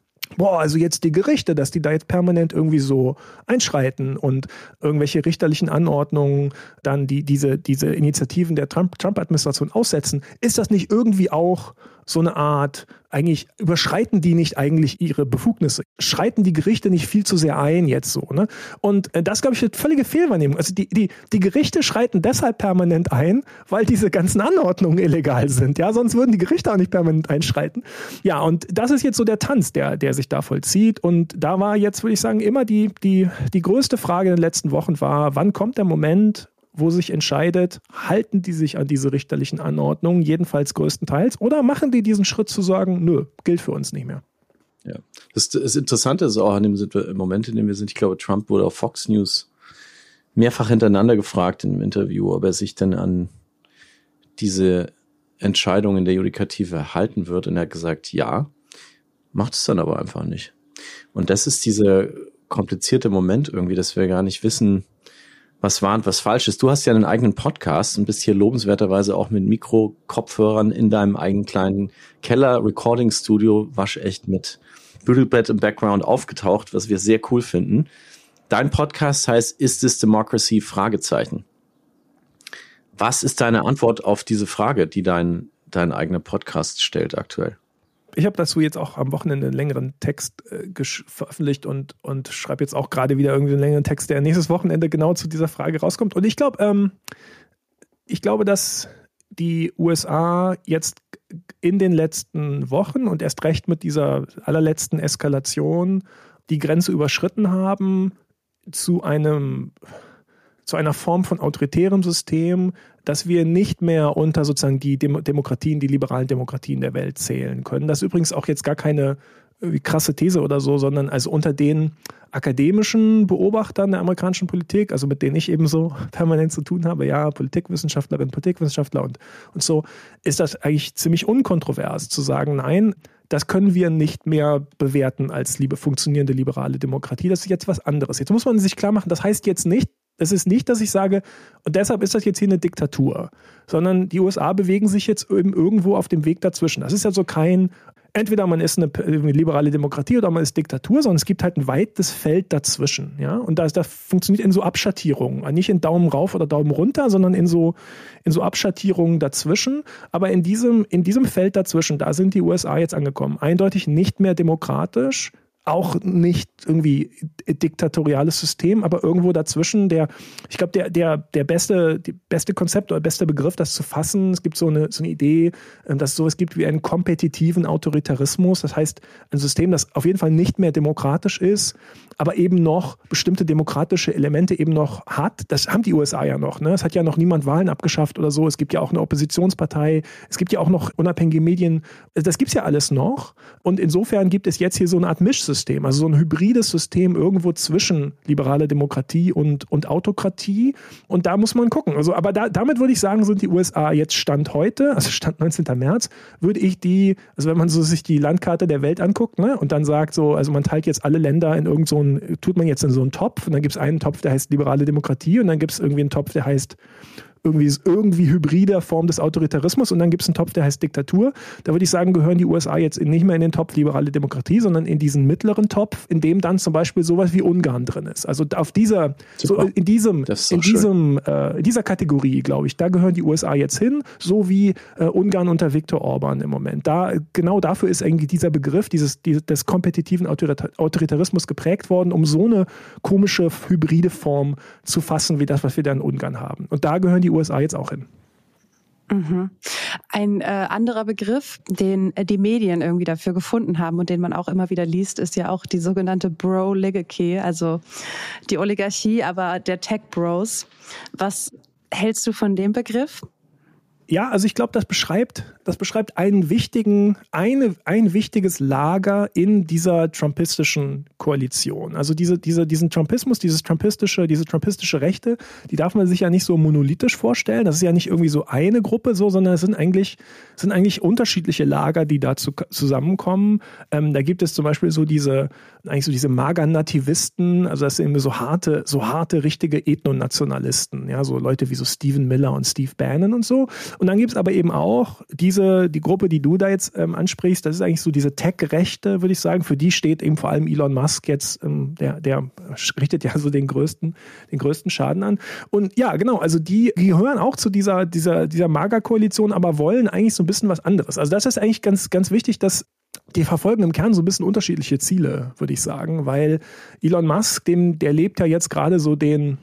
also jetzt die Gerichte, dass die da jetzt permanent irgendwie so einschreiten und irgendwelche richterlichen Anordnungen dann diese Initiativen der Trump-Administration aussetzen. Ist das nicht irgendwie auch so eine Art, eigentlich überschreiten die nicht eigentlich ihre Befugnisse? Schreiten die Gerichte nicht viel zu sehr ein jetzt so, ne? Und das, glaube ich, eine völlige Fehlwahrnehmung. Also die Gerichte schreiten deshalb permanent ein, weil diese ganzen Anordnungen illegal sind. Ja, sonst würden die Gerichte auch nicht permanent einschreiten. Ja, und das ist jetzt so der Tanz, der sich da vollzieht. Und da war jetzt, würde ich sagen, immer die größte Frage in den letzten Wochen war, wann kommt der Moment, wo sich entscheidet, halten die sich an diese richterlichen Anordnungen, jedenfalls größtenteils, oder machen die diesen Schritt zu sagen, nö, gilt für uns nicht mehr. Ja, das Interessante ist auch, im Moment, in dem wir sind, ich glaube, Trump wurde auf Fox News mehrfach hintereinander gefragt in einem Interview, ob er sich denn an diese Entscheidungen der Judikative halten wird, und er hat gesagt, ja, macht es dann aber einfach nicht. Und das ist dieser komplizierte Moment irgendwie, dass wir gar nicht wissen, was wahr und was falsch ist. Du hast ja einen eigenen Podcast und bist hier lobenswerterweise auch mit Mikro-Kopfhörern in deinem eigenen kleinen Keller-Recording-Studio waschecht mit Bügelbrett im Background aufgetaucht, was wir sehr cool finden. Dein Podcast heißt Is This Democracy? Fragezeichen. Was ist deine Antwort auf diese Frage, die dein eigener Podcast stellt aktuell? Ich habe dazu jetzt auch am Wochenende einen längeren Text veröffentlicht und schreibe jetzt auch gerade wieder irgendwie einen längeren Text, der nächstes Wochenende genau zu dieser Frage rauskommt. Und ich glaube, dass die USA jetzt in den letzten Wochen und erst recht mit dieser allerletzten Eskalation die Grenze überschritten haben zu einer Form von autoritärem System, dass wir nicht mehr unter sozusagen die Demokratien, die liberalen Demokratien der Welt zählen können. Das ist übrigens auch jetzt gar keine krasse These oder so, sondern also unter den akademischen Beobachtern der amerikanischen Politik, also mit denen ich eben so permanent zu tun habe, ja, Politikwissenschaftlerinnen, Politikwissenschaftler und so, ist das eigentlich ziemlich unkontrovers zu sagen, nein, das können wir nicht mehr bewerten als funktionierende liberale Demokratie. Das ist jetzt was anderes. Jetzt muss man sich klar machen, das heißt jetzt nicht, das ist nicht, dass ich sage, und deshalb ist das jetzt hier eine Diktatur, sondern die USA bewegen sich jetzt eben irgendwo auf dem Weg dazwischen. Das ist ja so entweder man ist eine liberale Demokratie oder man ist Diktatur, sondern es gibt halt ein weites Feld dazwischen. Ja? Und das funktioniert in so Abschattierungen. Nicht in Daumen rauf oder Daumen runter, sondern in so Abschattierungen dazwischen. Aber in diesem Feld dazwischen, da sind die USA jetzt angekommen. Eindeutig nicht mehr demokratisch, auch nicht irgendwie diktatoriales System, aber irgendwo dazwischen ich glaube, die beste Konzept oder beste Begriff, das zu fassen, es gibt so eine Idee, dass es sowas gibt wie einen kompetitiven Autoritarismus. Das heißt, ein System, das auf jeden Fall nicht mehr demokratisch ist, aber eben noch bestimmte demokratische Elemente eben noch hat. Das haben die USA ja noch. Ne? Es hat ja noch niemand Wahlen abgeschafft oder so. Es gibt ja auch eine Oppositionspartei. Es gibt ja auch noch unabhängige Medien. Das gibt es ja alles noch. Und insofern gibt es jetzt hier so eine Art Mischsystem, also so ein hybrides System irgendwo zwischen liberaler Demokratie und Autokratie. Und da muss man gucken. Also, aber damit würde ich sagen, sind die USA jetzt Stand heute, also Stand 19. März, würde ich also wenn man so sich die Landkarte der Welt anguckt, ne, und dann sagt so, also man teilt jetzt alle Länder in tut man jetzt in so einen Topf und dann gibt es einen Topf, der heißt liberale Demokratie und dann gibt es irgendwie einen Topf, der heißt irgendwie hybride Form des Autoritarismus und dann gibt es einen Topf, der heißt Diktatur. Da würde ich sagen, gehören die USA jetzt nicht mehr in den Topf liberale Demokratie, sondern in diesen mittleren Topf, in dem dann zum Beispiel sowas wie Ungarn drin ist. Also in dieser Kategorie, glaube ich, da gehören die USA jetzt hin, so wie Ungarn unter Viktor Orban im Moment. Genau dafür ist eigentlich dieser Begriff des kompetitiven Autoritarismus geprägt worden, um so eine komische hybride Form zu fassen, wie das, was wir da in Ungarn haben. Und da gehören die USA jetzt auch hin. Mhm. Ein anderer Begriff, den die Medien irgendwie dafür gefunden haben und den man auch immer wieder liest, ist ja auch die sogenannte Bro-Oligarchy, also die Oligarchie, aber der Tech-Bros. Was hältst du von dem Begriff? Ja, also ich glaube, das beschreibt ein wichtiges Lager in dieser trumpistischen Koalition. Also diesen Trumpismus, diese trumpistische Rechte, die darf man sich ja nicht so monolithisch vorstellen. Das ist ja nicht irgendwie so eine Gruppe, sondern es sind eigentlich unterschiedliche Lager, die da zusammenkommen. Da gibt es zum Beispiel so diese Mager-Nativisten, also das sind irgendwie so harte, richtige Ethnonationalisten, ja, so Leute wie so Stephen Miller und Steve Bannon und so. Und dann gibt es aber eben auch die Gruppe, die du da jetzt ansprichst, das ist eigentlich so diese Tech-Rechte, würde ich sagen, für die steht eben vor allem Elon Musk jetzt, der richtet ja so den größten Schaden an. Und ja, genau, also die gehören auch zu dieser Mager-Koalition, aber wollen eigentlich so ein bisschen was anderes. Also das ist eigentlich ganz, ganz wichtig, dass die verfolgen im Kern so ein bisschen unterschiedliche Ziele, würde ich sagen, weil Elon Musk, der lebt ja jetzt gerade so den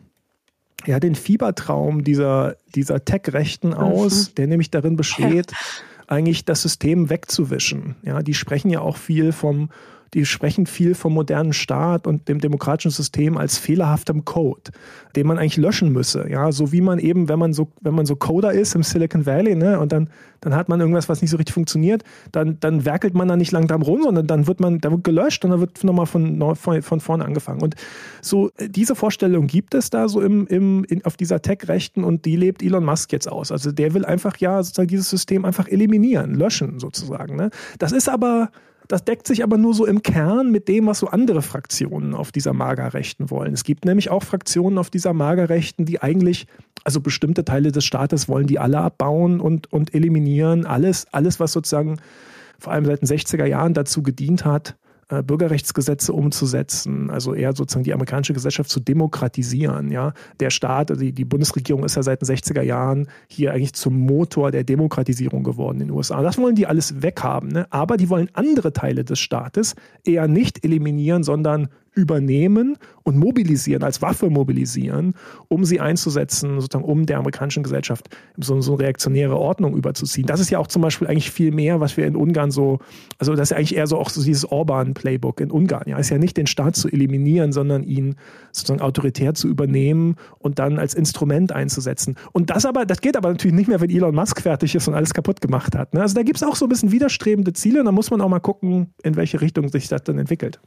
Fiebertraum dieser Tech-Rechten aus, der nämlich darin besteht, eigentlich das System wegzuwischen. Ja, die sprechen ja auch viel vom modernen Staat und dem demokratischen System als fehlerhaftem Code, den man eigentlich löschen müsse. Ja, so wie man eben, wenn man so Coder ist im Silicon Valley, ne, und dann hat man irgendwas, was nicht so richtig funktioniert, dann werkelt man da nicht lang dran rum, sondern da wird gelöscht und dann wird nochmal von vorne angefangen. Und so diese Vorstellung gibt es da so auf dieser Tech-Rechten und die lebt Elon Musk jetzt aus. Also der will einfach sozusagen dieses System einfach eliminieren, löschen sozusagen. Ne? Das ist aber Das deckt sich aber nur so im Kern mit dem, was so andere Fraktionen auf dieser Magerrechten wollen. Es gibt nämlich auch Fraktionen auf dieser Magerrechten, die eigentlich, also bestimmte Teile des Staates wollen die alle abbauen und eliminieren. Alles, was sozusagen vor allem seit den 60er Jahren dazu gedient hat, Bürgerrechtsgesetze umzusetzen, also eher sozusagen die amerikanische Gesellschaft zu demokratisieren. Ja? Der Staat, also die Bundesregierung ist ja seit den 60er Jahren hier eigentlich zum Motor der Demokratisierung geworden in den USA. Das wollen die alles weghaben, ne? Aber die wollen andere Teile des Staates eher nicht eliminieren, sondern übernehmen und mobilisieren, als Waffe mobilisieren, um sie einzusetzen, sozusagen um der amerikanischen Gesellschaft so eine reaktionäre Ordnung überzuziehen. Das ist ja auch zum Beispiel eigentlich viel mehr, was wir in Ungarn so, also das ist ja eigentlich eher so auch so dieses Orban-Playbook in Ungarn. Ja, ist ja nicht den Staat zu eliminieren, sondern ihn sozusagen autoritär zu übernehmen und dann als Instrument einzusetzen. Und das geht aber natürlich nicht mehr, wenn Elon Musk fertig ist und alles kaputt gemacht hat. Ne? Also da gibt es auch so ein bisschen widerstrebende Ziele und da muss man auch mal gucken, in welche Richtung sich das dann entwickelt.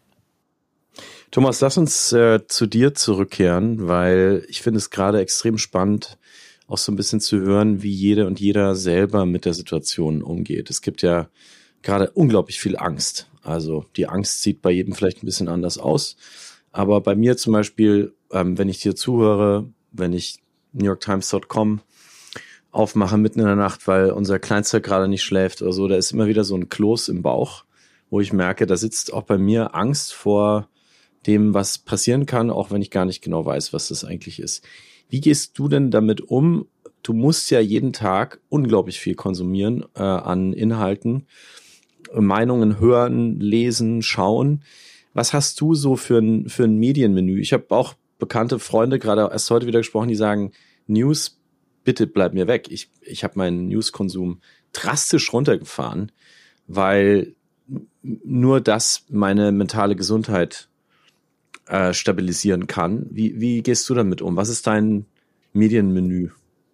Thomas, lass uns zu dir zurückkehren, weil ich finde es gerade extrem spannend, auch so ein bisschen zu hören, wie jede und jeder selber mit der Situation umgeht. Es gibt ja gerade unglaublich viel Angst. Also die Angst sieht bei jedem vielleicht ein bisschen anders aus. Aber bei mir zum Beispiel, wenn ich dir zuhöre, wenn ich NewYorkTimes.com aufmache mitten in der Nacht, weil unser Kleinster gerade nicht schläft oder so, da ist immer wieder so ein Kloß im Bauch, wo ich merke, da sitzt auch bei mir Angst vor dem, was passieren kann, auch wenn ich gar nicht genau weiß, was das eigentlich ist. Wie gehst du denn damit um? Du musst ja jeden Tag unglaublich viel konsumieren an Inhalten, Meinungen hören, lesen, schauen. Was hast du so für ein Medienmenü? Ich habe auch bekannte Freunde, gerade erst heute wieder gesprochen, die sagen, News, bitte bleib mir weg. Ich habe meinen Newskonsum drastisch runtergefahren, weil nur das meine mentale Gesundheit stabilisieren kann. Wie gehst du damit um? Was ist dein Medienmenü?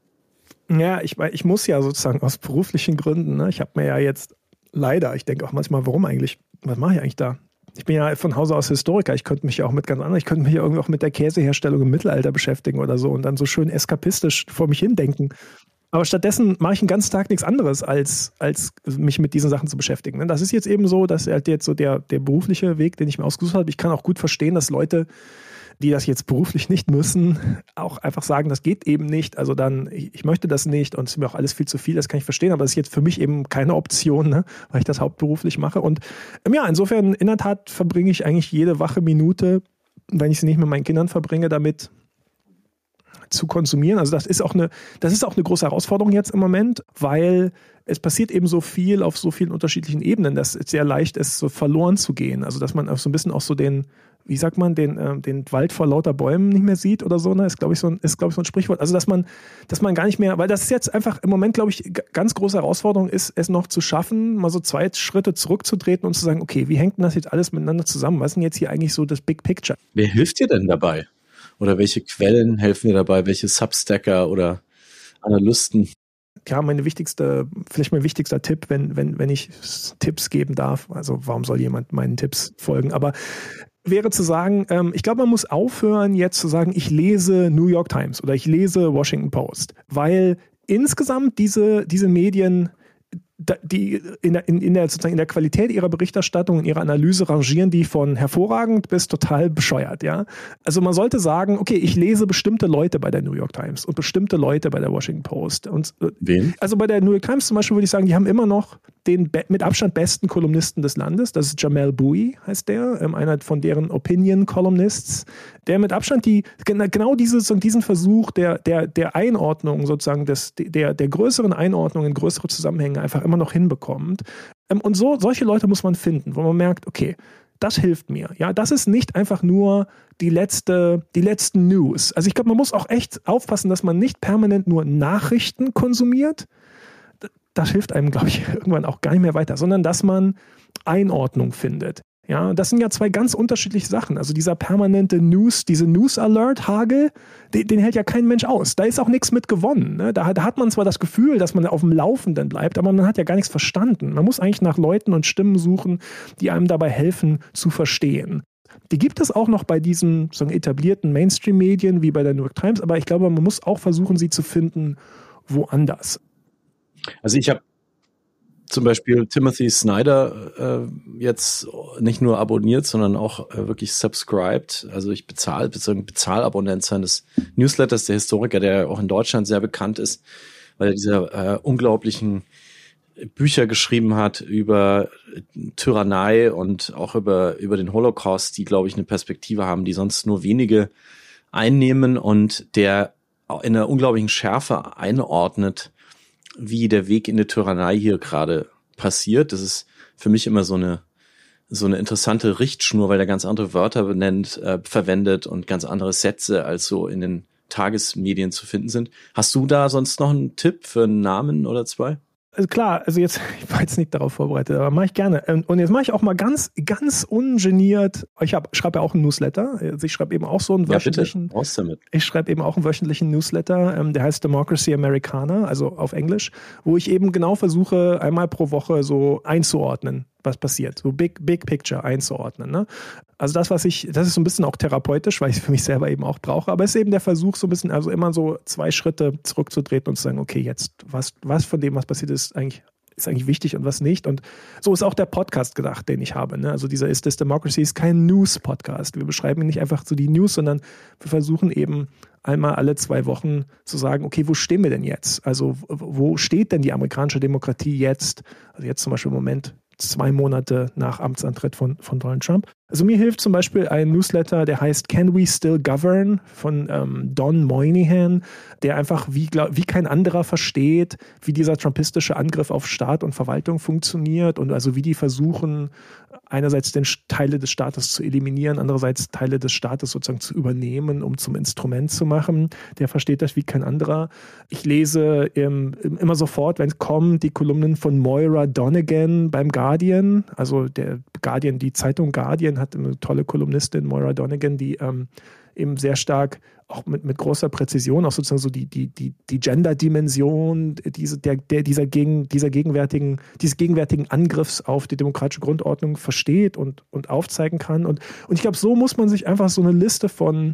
Ja, ich muss ja sozusagen aus beruflichen Gründen, ne? Ich habe mir ja jetzt leider, ich denke auch manchmal, warum eigentlich? Was mache ich eigentlich da? Ich bin ja von Hause aus Historiker, ich könnte mich ja auch mit ganz anderen, ich könnte mich ja irgendwie auch mit der Käseherstellung im Mittelalter beschäftigen oder so und dann so schön eskapistisch vor mich hindenken. Aber stattdessen mache ich den ganzen Tag nichts anderes, als mich mit diesen Sachen zu beschäftigen. Das ist jetzt eben so, dass halt jetzt so der berufliche Weg, den ich mir ausgesucht habe. Ich kann auch gut verstehen, dass Leute, die das jetzt beruflich nicht müssen, auch einfach sagen, das geht eben nicht. Also dann, ich möchte das nicht und es ist mir auch alles viel zu viel, das kann ich verstehen. Aber das ist jetzt für mich eben keine Option, ne, weil ich das hauptberuflich mache. Und ja, insofern, in der Tat verbringe ich eigentlich jede wache Minute, wenn ich sie nicht mit meinen Kindern verbringe, damit zu konsumieren. Also das ist auch eine große Herausforderung jetzt im Moment, weil es passiert eben so viel auf so vielen unterschiedlichen Ebenen, dass es sehr leicht ist, so verloren zu gehen. Also dass man auch so ein bisschen auch so den Wald vor lauter Bäumen nicht mehr sieht oder so, ne, ist glaube ich so ein Sprichwort. Also dass man gar nicht mehr, weil das ist jetzt einfach im Moment, glaube ich, ganz große Herausforderung ist, es noch zu schaffen, mal so 2 Schritte zurückzutreten und zu sagen, okay, wie hängt denn das jetzt alles miteinander zusammen? Was ist denn jetzt hier eigentlich so das Big Picture? Wer hilft dir denn dabei? Oder welche Quellen helfen dir dabei? Welche Substacker oder Analysten? Ja, mein wichtigster Tipp, wenn ich Tipps geben darf, also warum soll jemand meinen Tipps folgen, aber wäre zu sagen, ich glaube, man muss aufhören, jetzt zu sagen, ich lese New York Times oder ich lese Washington Post, weil insgesamt diese Medien, die in der Qualität ihrer Berichterstattung, in ihrer Analyse rangieren die von hervorragend bis total bescheuert, ja. Also man sollte sagen, okay, ich lese bestimmte Leute bei der New York Times und bestimmte Leute bei der Washington Post. Und wen? Also bei der New York Times zum Beispiel würde ich sagen, die haben immer noch den mit Abstand besten Kolumnisten des Landes. Das ist Jamel Bouie, heißt der, einer von deren Opinion-Columnists, der mit Abstand genau diesen Versuch der Einordnung sozusagen der größeren Einordnung in größere Zusammenhänge einfach immer noch hinbekommt. Und solche Leute muss man finden, wo man merkt, okay, das hilft mir. Ja, das ist nicht einfach nur die letzten News. Also ich glaube, man muss auch echt aufpassen, dass man nicht permanent nur Nachrichten konsumiert. Das hilft einem, glaube ich, irgendwann auch gar nicht mehr weiter, sondern dass man Einordnung findet. Ja, das sind ja 2 ganz unterschiedliche Sachen. Also dieser permanente diese News-Alert-Hagel, den hält ja kein Mensch aus. Da ist auch nichts mit gewonnen. Ne? Da hat man zwar das Gefühl, dass man auf dem Laufenden bleibt, aber man hat ja gar nichts verstanden. Man muss eigentlich nach Leuten und Stimmen suchen, die einem dabei helfen, zu verstehen. Die gibt es auch noch bei diesen so etablierten Mainstream-Medien wie bei der New York Times, aber ich glaube, man muss auch versuchen, sie zu finden woanders. Also ich habe zum Beispiel Timothy Snyder jetzt nicht nur abonniert, sondern auch wirklich subscribed. Also ich Bezahlabonnent seines Newsletters, der Historiker, der auch in Deutschland sehr bekannt ist, weil er diese unglaublichen Bücher geschrieben hat über Tyrannei und auch über den Holocaust, die, glaube ich, eine Perspektive haben, die sonst nur wenige einnehmen und der in einer unglaublichen Schärfe einordnet, wie der Weg in die Tyrannei hier gerade passiert. Das ist für mich immer so eine interessante Richtschnur, weil er ganz andere Wörter verwendet und ganz andere Sätze als so in den Tagesmedien zu finden sind. Hast du da sonst noch einen Tipp für einen Namen oder zwei? Also klar, ich war jetzt nicht darauf vorbereitet, aber mache ich gerne. Und jetzt mache ich auch mal ganz, ganz ungeniert. Ich schreibe ja auch einen Newsletter. Also ich schreibe eben auch so einen wöchentlichen. Raus damit. Ich schreibe eben auch einen wöchentlichen Newsletter, der heißt Democracy Americana, also auf Englisch, wo ich eben genau versuche, einmal pro Woche so einzuordnen, was passiert, so Big Picture einzuordnen. Ne? Also das ist so ein bisschen auch therapeutisch, weil ich es für mich selber eben auch brauche, aber es ist eben der Versuch, so ein bisschen, also immer so 2 Schritte zurückzutreten und zu sagen, okay, jetzt, was von dem, was passiert ist eigentlich wichtig und was nicht. Und so ist auch der Podcast gedacht, den ich habe. Ne? Also dieser Is This Democracy ist kein News-Podcast. Wir beschreiben nicht einfach so die News, sondern wir versuchen eben einmal alle 2 Wochen zu sagen, okay, wo stehen wir denn jetzt? Also wo steht denn die amerikanische Demokratie jetzt? Also jetzt zum Beispiel im Moment 2 Monate nach Amtsantritt von Donald Trump. Also mir hilft zum Beispiel ein Newsletter, der heißt Can We Still Govern von Don Moynihan, der einfach wie kein anderer versteht, wie dieser trumpistische Angriff auf Staat und Verwaltung funktioniert und also wie die versuchen, einerseits Teile des Staates zu eliminieren, andererseits Teile des Staates sozusagen zu übernehmen, um zum Instrument zu machen. Der versteht das wie kein anderer. Ich lese immer sofort, wenn es kommt, die Kolumnen von Moira Donegan beim Guardian. Also der Guardian, die Zeitung Guardian hat eine tolle Kolumnistin, Moira Donegan, die eben sehr stark auch mit großer Präzision auch sozusagen so die Gender-Dimension dieses gegenwärtigen Angriffs auf die demokratische Grundordnung versteht und aufzeigen kann. Und ich glaube, so muss man sich einfach so eine Liste von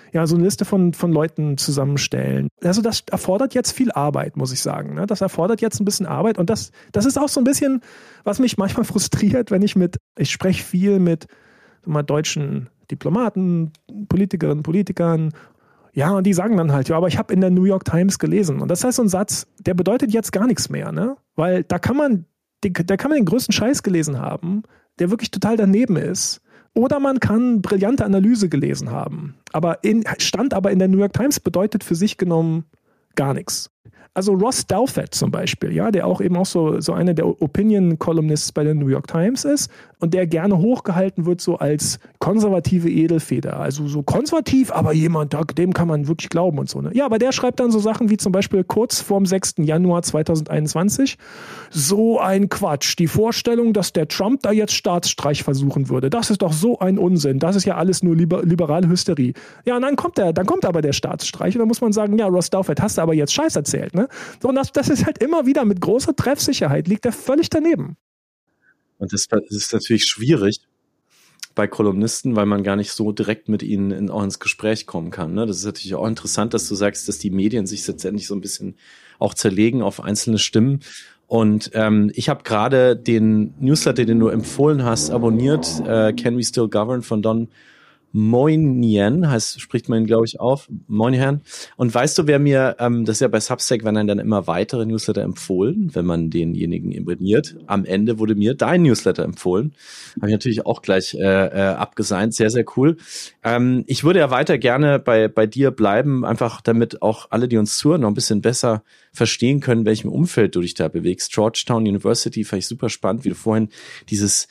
Leuten zusammenstellen. Also das erfordert jetzt viel Arbeit, muss ich sagen. Ne? Das erfordert jetzt ein bisschen Arbeit und das ist auch so ein bisschen, was mich manchmal frustriert, wenn ich spreche viel mit deutschen Diplomaten, Politikerinnen, Politikern. Ja, und die sagen dann halt, ja, aber ich habe in der New York Times gelesen. Und das heißt so ein Satz, der bedeutet jetzt gar nichts mehr, ne? Weil da kann man den größten Scheiß gelesen haben, der wirklich total daneben ist. Oder man kann brillante Analyse gelesen haben. Stand aber in der New York Times bedeutet für sich genommen gar nichts. Also Ross Douthat zum Beispiel, ja, der auch eben auch so einer der Opinion-Columnists bei der New York Times ist und der gerne hochgehalten wird so als konservative Edelfeder. Also so konservativ, aber jemand, dem kann man wirklich glauben und so. Ne? Ja, aber der schreibt dann so Sachen wie zum Beispiel kurz vorm 6. Januar 2021, so ein Quatsch. Die Vorstellung, dass der Trump da jetzt Staatsstreich versuchen würde, das ist doch so ein Unsinn. Das ist ja alles nur liberale Hysterie. Ja, und dann kommt aber der Staatsstreich und dann muss man sagen, ja, Ross Douthat, hast du aber jetzt Scheiß erzählt, ne? So, und das ist halt immer wieder mit großer Treffsicherheit, liegt er völlig daneben. Und das ist natürlich schwierig bei Kolumnisten, weil man gar nicht so direkt mit ihnen auch ins Gespräch kommen kann. Ne? Das ist natürlich auch interessant, dass du sagst, dass die Medien sich letztendlich so ein bisschen auch zerlegen auf einzelne Stimmen. Und ich habe gerade den Newsletter, den du empfohlen hast, abonniert, Can We Still Govern von Don Moynihan, spricht man ihn, glaube ich, auf, Moynihan. Und weißt du, wer mir, das ist ja bei Substack, werden dann immer weitere Newsletter empfohlen, wenn man denjenigen abonniert. Am Ende wurde mir dein Newsletter empfohlen. Habe ich natürlich auch gleich abgeseint. Sehr, sehr cool. Ich würde ja weiter gerne bei dir bleiben, einfach damit auch alle, die uns zuhören, noch ein bisschen besser verstehen können, in welchem Umfeld du dich da bewegst. Georgetown University fand ich super spannend, wie du vorhin dieses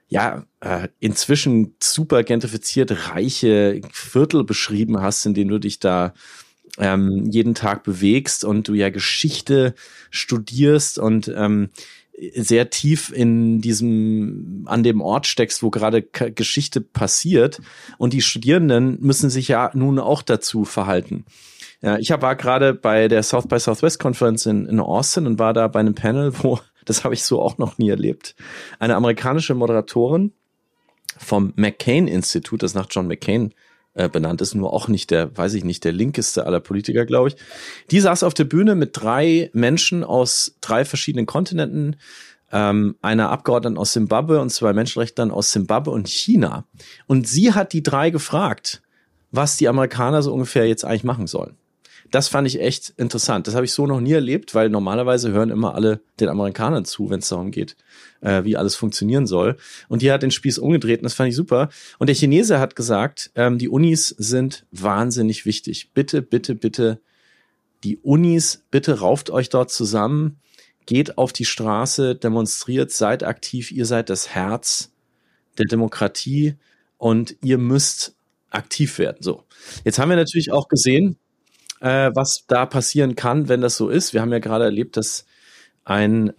inzwischen super gentrifiziert reiche Viertel beschrieben hast, in denen du dich da jeden Tag bewegst und du ja Geschichte studierst und sehr tief an dem Ort steckst, wo gerade Geschichte passiert. Und die Studierenden müssen sich ja nun auch dazu verhalten. Ja, ich war gerade bei der South by Southwest Conference in Austin und war da bei einem Panel, wo, das habe ich so auch noch nie erlebt, eine amerikanische Moderatorin vom McCain-Institut, das nach John McCain benannt ist, nur auch nicht der linkeste aller Politiker, glaube ich. Die saß auf der Bühne mit 3 Menschen aus 3 verschiedenen Kontinenten, einer Abgeordneten aus Simbabwe und 2 Menschenrechtlern aus Simbabwe und China. Und sie hat die 3 gefragt, was die Amerikaner so ungefähr jetzt eigentlich machen sollen. Das fand ich echt interessant. Das habe ich so noch nie erlebt, weil normalerweise hören immer alle den Amerikanern zu, wenn es darum geht, wie alles funktionieren soll. Und die hat den Spieß umgedreht und das fand ich super. Und der Chinese hat gesagt, die Unis sind wahnsinnig wichtig. Bitte, bitte, bitte, die Unis, bitte rauft euch dort zusammen, geht auf die Straße, demonstriert, seid aktiv, ihr seid das Herz der Demokratie und ihr müsst aktiv werden. So, jetzt haben wir natürlich auch gesehen, was da passieren kann, wenn das so ist. Wir haben ja gerade erlebt, dass ein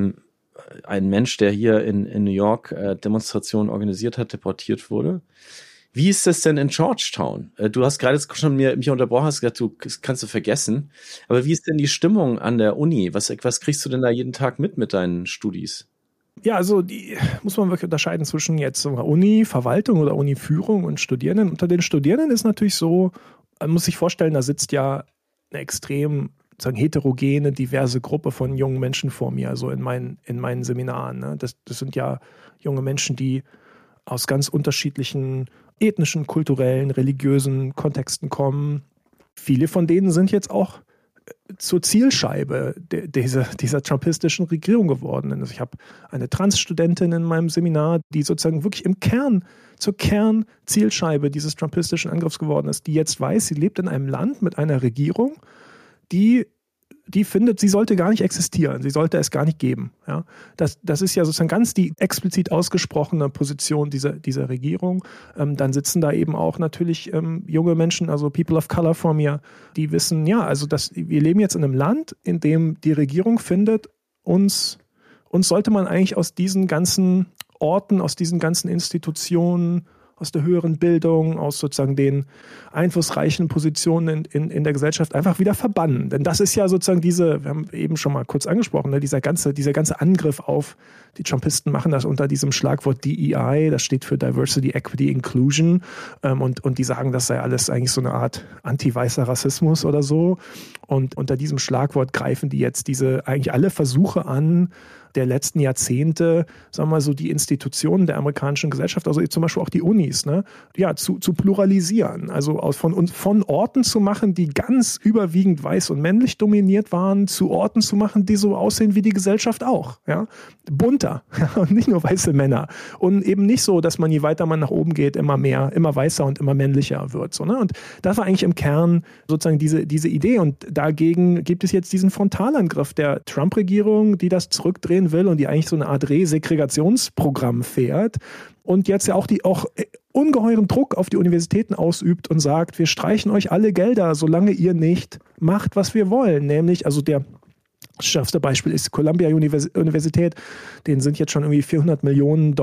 Mensch, der hier in New York Demonstrationen organisiert hat, deportiert wurde. Wie ist das denn in Georgetown? Du hast gerade jetzt schon mich unterbrochen, hast gesagt, das kannst du vergessen. Aber wie ist denn die Stimmung an der Uni? Was kriegst du denn da jeden Tag mit deinen Studis? Ja, also die muss man wirklich unterscheiden zwischen jetzt Uni, Verwaltung oder Uni-Führung und Studierenden. Unter den Studierenden ist natürlich so, man muss sich vorstellen, da sitzt ja eine extrem heterogene, diverse Gruppe von jungen Menschen vor mir, also in meinen Seminaren. Ne? Das sind ja junge Menschen, die aus ganz unterschiedlichen ethnischen, kulturellen, religiösen Kontexten kommen. Viele von denen sind jetzt auch zur Zielscheibe dieser trumpistischen Regierung geworden. Also ich habe eine Trans-Studentin in meinem Seminar, die sozusagen wirklich im Kern zur Kernzielscheibe dieses trumpistischen Angriffs geworden ist, die jetzt weiß, sie lebt in einem Land mit einer Regierung, die findet, sie sollte gar nicht existieren, sie sollte es gar nicht geben. Ja? Das ist ja sozusagen ganz die explizit ausgesprochene Position dieser Regierung. Dann sitzen da eben auch natürlich junge Menschen, also People of Color vor mir, die wissen, ja, also wir leben jetzt in einem Land, in dem die Regierung findet, uns sollte man eigentlich aus diesen ganzen Orten, aus diesen ganzen Institutionen, aus der höheren Bildung, aus sozusagen den einflussreichen Positionen in der Gesellschaft einfach wieder verbannen. Denn das ist ja sozusagen wir haben eben schon mal kurz angesprochen, ne, dieser ganze Angriff auf, die Trumpisten machen das unter diesem Schlagwort DEI, das steht für Diversity, Equity, Inclusion, und die sagen, das sei alles eigentlich so eine Art anti-weißer Rassismus oder so. Und unter diesem Schlagwort greifen die jetzt eigentlich alle Versuche an, der letzten Jahrzehnte, sagen wir mal so, die Institutionen der amerikanischen Gesellschaft, also zum Beispiel auch die Unis, ne, ja, zu pluralisieren, also von Orten zu machen, die ganz überwiegend weiß und männlich dominiert waren, zu Orten zu machen, die so aussehen wie die Gesellschaft auch, ja, bunter, ja, und nicht nur weiße Männer und eben nicht so, dass man, je weiter man nach oben geht, immer weißer und immer männlicher wird, so, ne, und das war eigentlich im Kern sozusagen diese Idee und dagegen gibt es jetzt diesen Frontalangriff der Trump-Regierung, die das zurückdrehen will und die eigentlich so eine Art Resegregationsprogramm fährt und jetzt ja auch ungeheuren Druck auf die Universitäten ausübt und sagt, wir streichen euch alle Gelder, solange ihr nicht macht, was wir wollen. Nämlich, also das schärfste Beispiel ist Columbia Universität, denen sind jetzt schon irgendwie $400 Millionen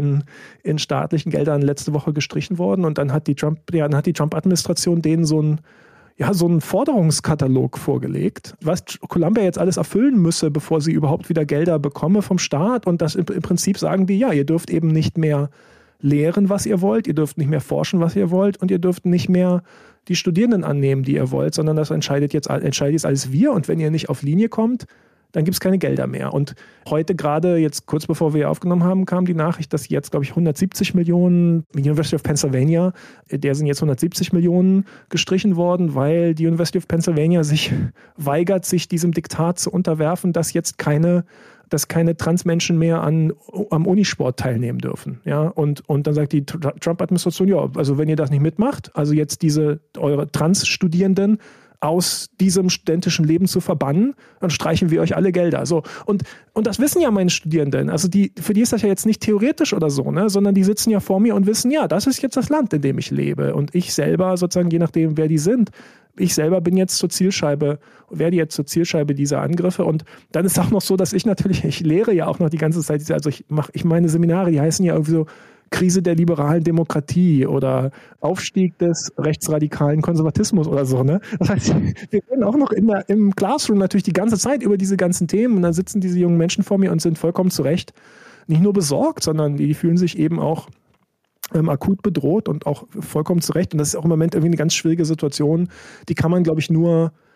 in staatlichen Geldern letzte Woche gestrichen worden und dann hat die Trump-Administration denen so einen Forderungskatalog vorgelegt, was Columbia jetzt alles erfüllen müsse, bevor sie überhaupt wieder Gelder bekomme vom Staat. Und das im Prinzip sagen die, ja, ihr dürft eben nicht mehr lehren, was ihr wollt, ihr dürft nicht mehr forschen, was ihr wollt und ihr dürft nicht mehr die Studierenden annehmen, die ihr wollt, sondern das entscheidet jetzt alles wir. Und wenn ihr nicht auf Linie kommt, dann gibt es keine Gelder mehr. Und heute gerade, jetzt kurz bevor wir aufgenommen haben, kam die Nachricht, dass jetzt, glaube ich, 170 Millionen, University of Pennsylvania, der sind jetzt 170 Millionen gestrichen worden, weil die University of Pennsylvania sich weigert, sich diesem Diktat zu unterwerfen, dass keine Transmenschen mehr am Unisport teilnehmen dürfen. Ja? Und dann sagt die Trump-Administration, ja, also wenn ihr das nicht mitmacht, also jetzt eure Trans-Studierenden aus diesem studentischen Leben zu verbannen, dann streichen wir euch alle Gelder. So. Und das wissen ja meine Studierenden. Also für die ist das ja jetzt nicht theoretisch oder so, ne? Sondern die sitzen ja vor mir und wissen, ja, das ist jetzt das Land, in dem ich lebe. Und ich selber, sozusagen, je nachdem, wer die sind, ich selber werde jetzt zur Zielscheibe dieser Angriffe. Und dann ist auch noch so, dass ich lehre ja auch noch die ganze Zeit, also ich meine Seminare, die heißen ja irgendwie so Krise der liberalen Demokratie oder Aufstieg des rechtsradikalen Konservatismus oder so, ne? Das heißt, wir reden auch noch im Classroom natürlich die ganze Zeit über diese ganzen Themen und dann sitzen diese jungen Menschen vor mir und sind vollkommen zu Recht nicht nur besorgt, sondern die fühlen sich eben auch akut bedroht und auch vollkommen zu Recht. Und das ist auch im Moment irgendwie eine ganz schwierige Situation. Die kann man, glaube ich, nur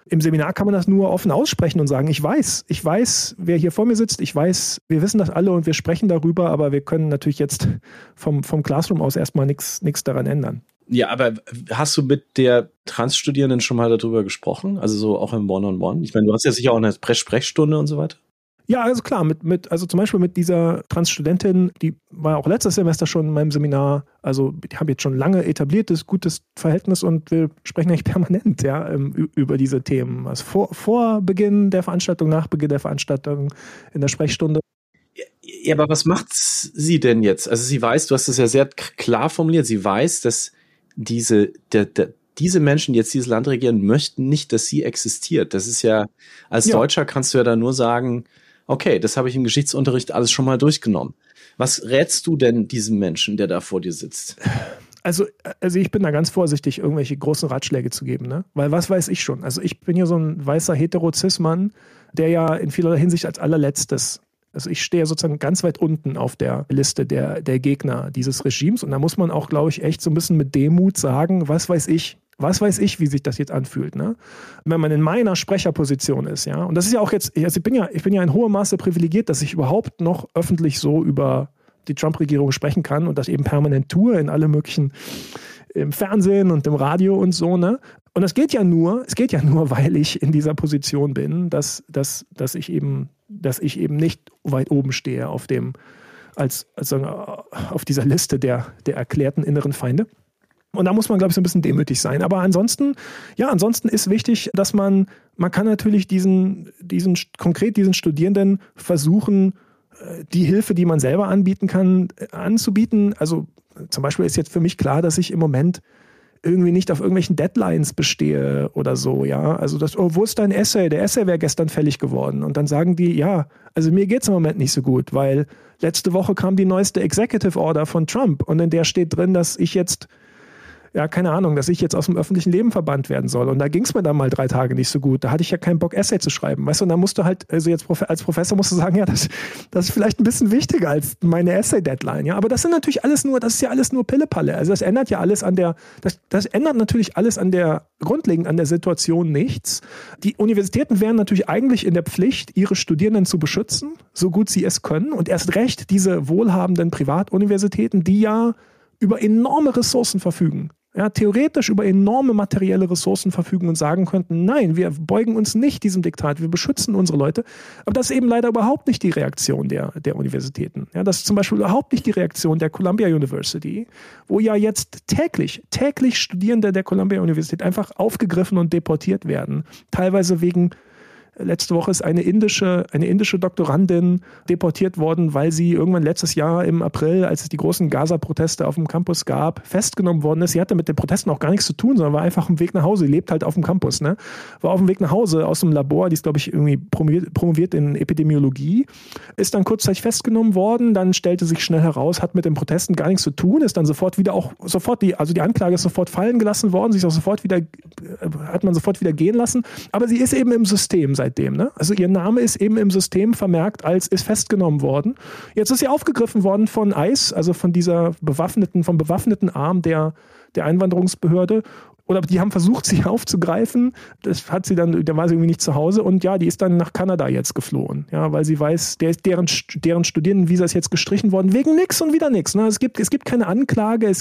Im Seminar kann man das nur offen aussprechen und sagen, ich weiß, wer hier vor mir sitzt, wir wissen das alle und wir sprechen darüber, aber wir können natürlich jetzt vom Classroom aus erstmal nichts daran ändern. Ja, aber hast du mit der Trans-Studierenden schon mal darüber gesprochen? Also so auch im One-on-One? Ich meine, du hast ja sicher auch eine Sprechstunde und so weiter. Ja, also klar, also zum Beispiel mit dieser Trans-Studentin, die war auch letztes Semester schon in meinem Seminar, also die haben jetzt schon lange etabliertes, gutes Verhältnis und wir sprechen eigentlich permanent über diese Themen. Also vor Beginn der Veranstaltung, nach Beginn der Veranstaltung, in der Sprechstunde. Ja, aber was macht sie denn jetzt? Also sie weiß, du hast es ja sehr klar formuliert, sie weiß, dass diese Menschen, die jetzt dieses Land regieren, möchten nicht, dass sie existiert. Das ist ja, als Deutscher kannst du ja da nur sagen, okay, das habe ich im Geschichtsunterricht alles schon mal durchgenommen. Was rätst du denn diesem Menschen, der da vor dir sitzt? Also ich bin da ganz vorsichtig, irgendwelche großen Ratschläge zu geben, ne? Weil was weiß ich schon? Also ich bin ja so ein weißer hetero-cis-Mann, der ja in vielerlei Hinsicht als allerletztes, also ich stehe sozusagen ganz weit unten auf der Liste der Gegner dieses Regimes und da muss man auch, glaube ich, echt so ein bisschen mit Demut sagen, was weiß ich, wie sich das jetzt anfühlt, ne? Wenn man in meiner Sprecherposition ist, ja. Und das ist ja auch jetzt, also ich bin ja in hohem Maße privilegiert, dass ich überhaupt noch öffentlich so über die Trump-Regierung sprechen kann und das eben permanent tue in alle möglichen, im Fernsehen und im Radio und so, ne? Und es geht ja nur, weil ich in dieser Position bin, dass ich eben nicht weit oben stehe auf dieser Liste der erklärten inneren Feinde. Und da muss man, glaube ich, so ein bisschen demütig sein. Aber ansonsten ist wichtig, dass man kann natürlich diesen Studierenden versuchen, die Hilfe, die man selber anbieten kann, anzubieten. Also zum Beispiel ist jetzt für mich klar, dass ich im Moment irgendwie nicht auf irgendwelchen Deadlines bestehe oder so, ja. Also wo ist dein Essay? Der Essay wäre gestern fällig geworden. Und dann sagen die, ja, also mir geht's im Moment nicht so gut, weil letzte Woche kam die neueste Executive Order von Trump und in der steht drin, dass ich jetzt aus dem öffentlichen Leben verbannt werden soll. Und da ging es mir dann mal 3 Tage nicht so gut. Da hatte ich ja keinen Bock, Essay zu schreiben. Weißt du, und da musst du halt, also jetzt als Professor musst du sagen, ja, das ist vielleicht ein bisschen wichtiger als meine Essay-Deadline. Ja, aber das ist ja alles nur Pillepalle. Also das ändert ja alles das ändert natürlich alles grundlegend an der Situation nichts. Die Universitäten wären natürlich eigentlich in der Pflicht, ihre Studierenden zu beschützen, so gut sie es können. Und erst recht diese wohlhabenden Privatuniversitäten, die ja über enorme Ressourcen verfügen. Ja, theoretisch über enorme materielle Ressourcen verfügen und sagen könnten, nein, wir beugen uns nicht diesem Diktat, wir beschützen unsere Leute. Aber das ist eben leider überhaupt nicht die Reaktion der Universitäten. Ja, das ist zum Beispiel überhaupt nicht die Reaktion der Columbia University, wo ja jetzt täglich Studierende der Columbia Universität einfach aufgegriffen und deportiert werden. Teilweise letzte Woche ist eine indische Doktorandin deportiert worden, weil sie irgendwann letztes Jahr im April, als es die großen Gaza-Proteste auf dem Campus gab, festgenommen worden ist. Sie hatte mit den Protesten auch gar nichts zu tun, sondern war einfach auf dem Weg nach Hause. Sie lebt halt auf dem Campus, ne? War auf dem Weg nach Hause aus dem Labor, die ist, glaube ich, irgendwie promoviert in Epidemiologie, ist dann kurzzeitig festgenommen worden, dann stellte sich schnell heraus, hat mit den Protesten gar nichts zu tun, ist dann die Anklage ist sofort fallen gelassen worden, hat man sofort wieder gehen lassen, aber sie ist eben im System seitdem, ne? Also ihr Name ist eben im System vermerkt als ist festgenommen worden. Jetzt ist sie aufgegriffen worden von ICE, also vom bewaffneten Arm der Einwanderungsbehörde. Oder die haben versucht, sie aufzugreifen. Da war sie irgendwie nicht zu Hause und ja, die ist dann nach Kanada jetzt geflohen. Ja, weil sie weiß, deren Studierendenvisa ist jetzt gestrichen worden, wegen nix und wieder nix. Ne? Es gibt keine Anklage,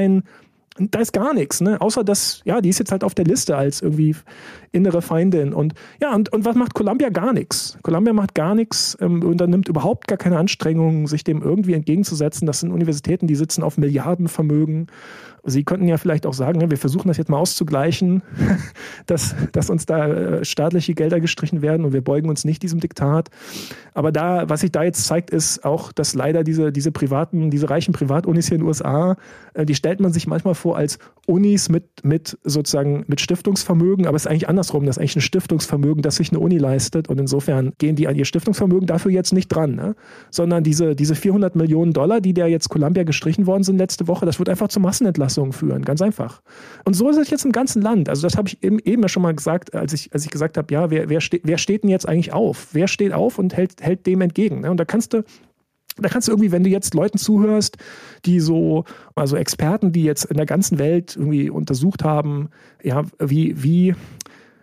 da ist gar nichts, ne? Außer dass, ja, die ist jetzt halt auf der Liste als irgendwie innere Feindin. Und ja, und was macht Columbia? Gar nichts. Columbia macht gar nichts und unternimmt überhaupt gar keine Anstrengungen, sich dem irgendwie entgegenzusetzen. Das sind Universitäten, die sitzen auf Milliardenvermögen. Sie könnten ja vielleicht auch sagen, wir versuchen das jetzt mal auszugleichen, dass uns da staatliche Gelder gestrichen werden und wir beugen uns nicht diesem Diktat. Aber was sich da jetzt zeigt, ist auch, dass leider diese reichen Privatunis hier in den USA, die stellt man sich manchmal vor als Unis mit Stiftungsvermögen, aber es ist eigentlich andersrum, das ist eigentlich ein Stiftungsvermögen, das sich eine Uni leistet und insofern gehen die an ihr Stiftungsvermögen dafür jetzt nicht dran, ne? Sondern diese $400 Millionen, die der jetzt Columbia gestrichen worden sind letzte Woche, das wird einfach zur Massenentlassung führen, ganz einfach. Und so ist es jetzt im ganzen Land. Also das habe ich eben ja schon mal gesagt, als ich gesagt habe, ja, wer steht denn jetzt eigentlich auf? Wer steht auf und hält dem entgegen? Ne? Und da kannst du irgendwie, wenn du jetzt Leuten zuhörst, also Experten, die jetzt in der ganzen Welt irgendwie untersucht haben, ja, wie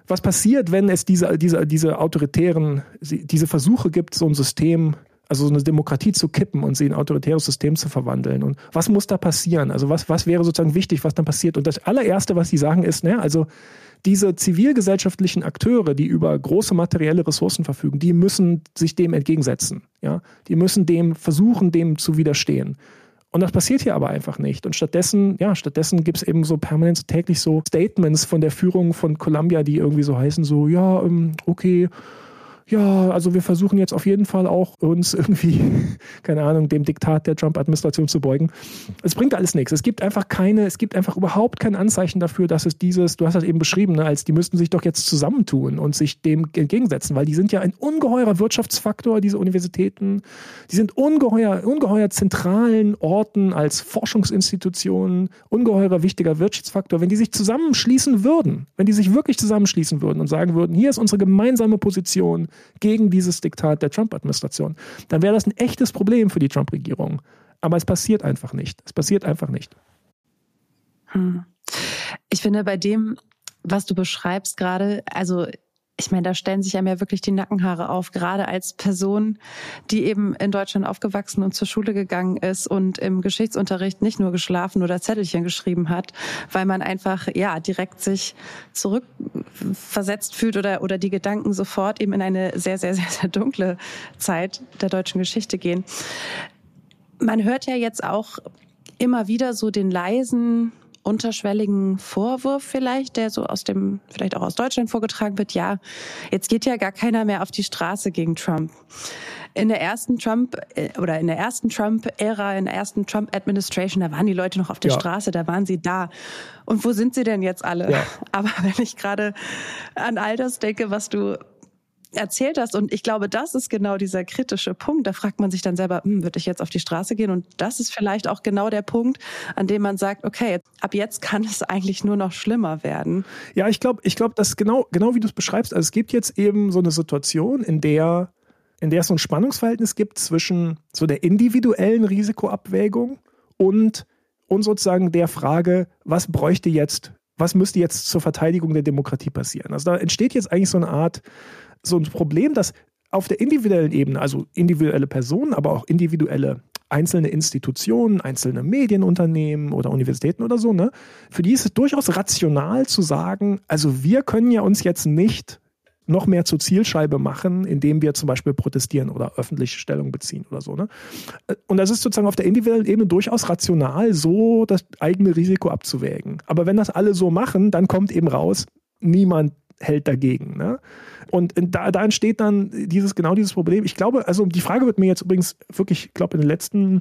was passiert, wenn es diese autoritären, diese Versuche gibt, so ein System, also so eine Demokratie zu kippen und sie in ein autoritäres System zu verwandeln. Und was muss da passieren? Also was wäre sozusagen wichtig, was dann passiert? Und das allererste, was sie sagen, ist, also diese zivilgesellschaftlichen Akteure, die über große materielle Ressourcen verfügen, die müssen sich dem entgegensetzen. Ja? Die müssen versuchen, dem zu widerstehen. Und das passiert hier aber einfach nicht. Und stattdessen gibt es eben so permanent täglich so Statements von der Führung von Columbia, die irgendwie so heißen, so, ja, okay, ja, also wir versuchen jetzt auf jeden Fall auch uns irgendwie, keine Ahnung, dem Diktat der Trump-Administration zu beugen. Es bringt alles nichts. Es gibt einfach überhaupt kein Anzeichen dafür, dass es du hast das eben beschrieben, ne, als die müssten sich doch jetzt zusammentun und sich dem entgegensetzen, weil die sind ja ein ungeheurer Wirtschaftsfaktor, diese Universitäten. Die sind ungeheuer zentralen Orten als Forschungsinstitutionen, ungeheurer wichtiger Wirtschaftsfaktor. Wenn die sich zusammenschließen würden, und sagen würden, hier ist unsere gemeinsame Position gegen dieses Diktat der Trump-Administration, dann wäre das ein echtes Problem für die Trump-Regierung. Aber es passiert einfach nicht. Ich finde, bei dem, was du beschreibst gerade, also ich meine, da stellen sich einem ja wirklich die Nackenhaare auf, gerade als Person, die eben in Deutschland aufgewachsen und zur Schule gegangen ist und im Geschichtsunterricht nicht nur geschlafen oder Zettelchen geschrieben hat, weil man einfach direkt sich zurückversetzt fühlt oder die Gedanken sofort eben in eine sehr, sehr, sehr, sehr dunkle Zeit der deutschen Geschichte gehen. Man hört ja jetzt auch immer wieder so den leisen, unterschwelligen Vorwurf vielleicht, der so vielleicht auch aus Deutschland vorgetragen wird, ja, jetzt geht ja gar keiner mehr auf die Straße gegen Trump. In der ersten Trump-Ära, in der ersten Trump-Administration, da waren die Leute noch auf der Straße, da waren sie da. Und wo sind sie denn jetzt alle? Ja. Aber wenn ich gerade an all das denke, was du erzählt hast, und ich glaube, das ist genau dieser kritische Punkt, da fragt man sich dann selber, würde ich jetzt auf die Straße gehen? Und das ist vielleicht auch genau der Punkt, an dem man sagt, okay, ab jetzt kann es eigentlich nur noch schlimmer werden. Ja, ich glaube, dass genau wie du es beschreibst, also es gibt jetzt eben so eine Situation, in der es so ein Spannungsverhältnis gibt zwischen so der individuellen Risikoabwägung und sozusagen der Frage, was müsste jetzt zur Verteidigung der Demokratie passieren? Also da entsteht jetzt eigentlich so ein Problem, dass auf der individuellen Ebene, also individuelle Personen, aber auch individuelle einzelne Institutionen, einzelne Medienunternehmen oder Universitäten oder so, ne, für die ist es durchaus rational zu sagen, also wir können ja uns jetzt nicht noch mehr zur Zielscheibe machen, indem wir zum Beispiel protestieren oder öffentliche Stellung beziehen oder so. Ne? Und das ist sozusagen auf der individuellen Ebene durchaus rational, so das eigene Risiko abzuwägen. Aber wenn das alle so machen, dann kommt eben raus, niemand hält dagegen. Ne? Und da entsteht dann dieses Problem. Ich glaube, also die Frage wird mir jetzt übrigens wirklich, ich glaube, in den letzten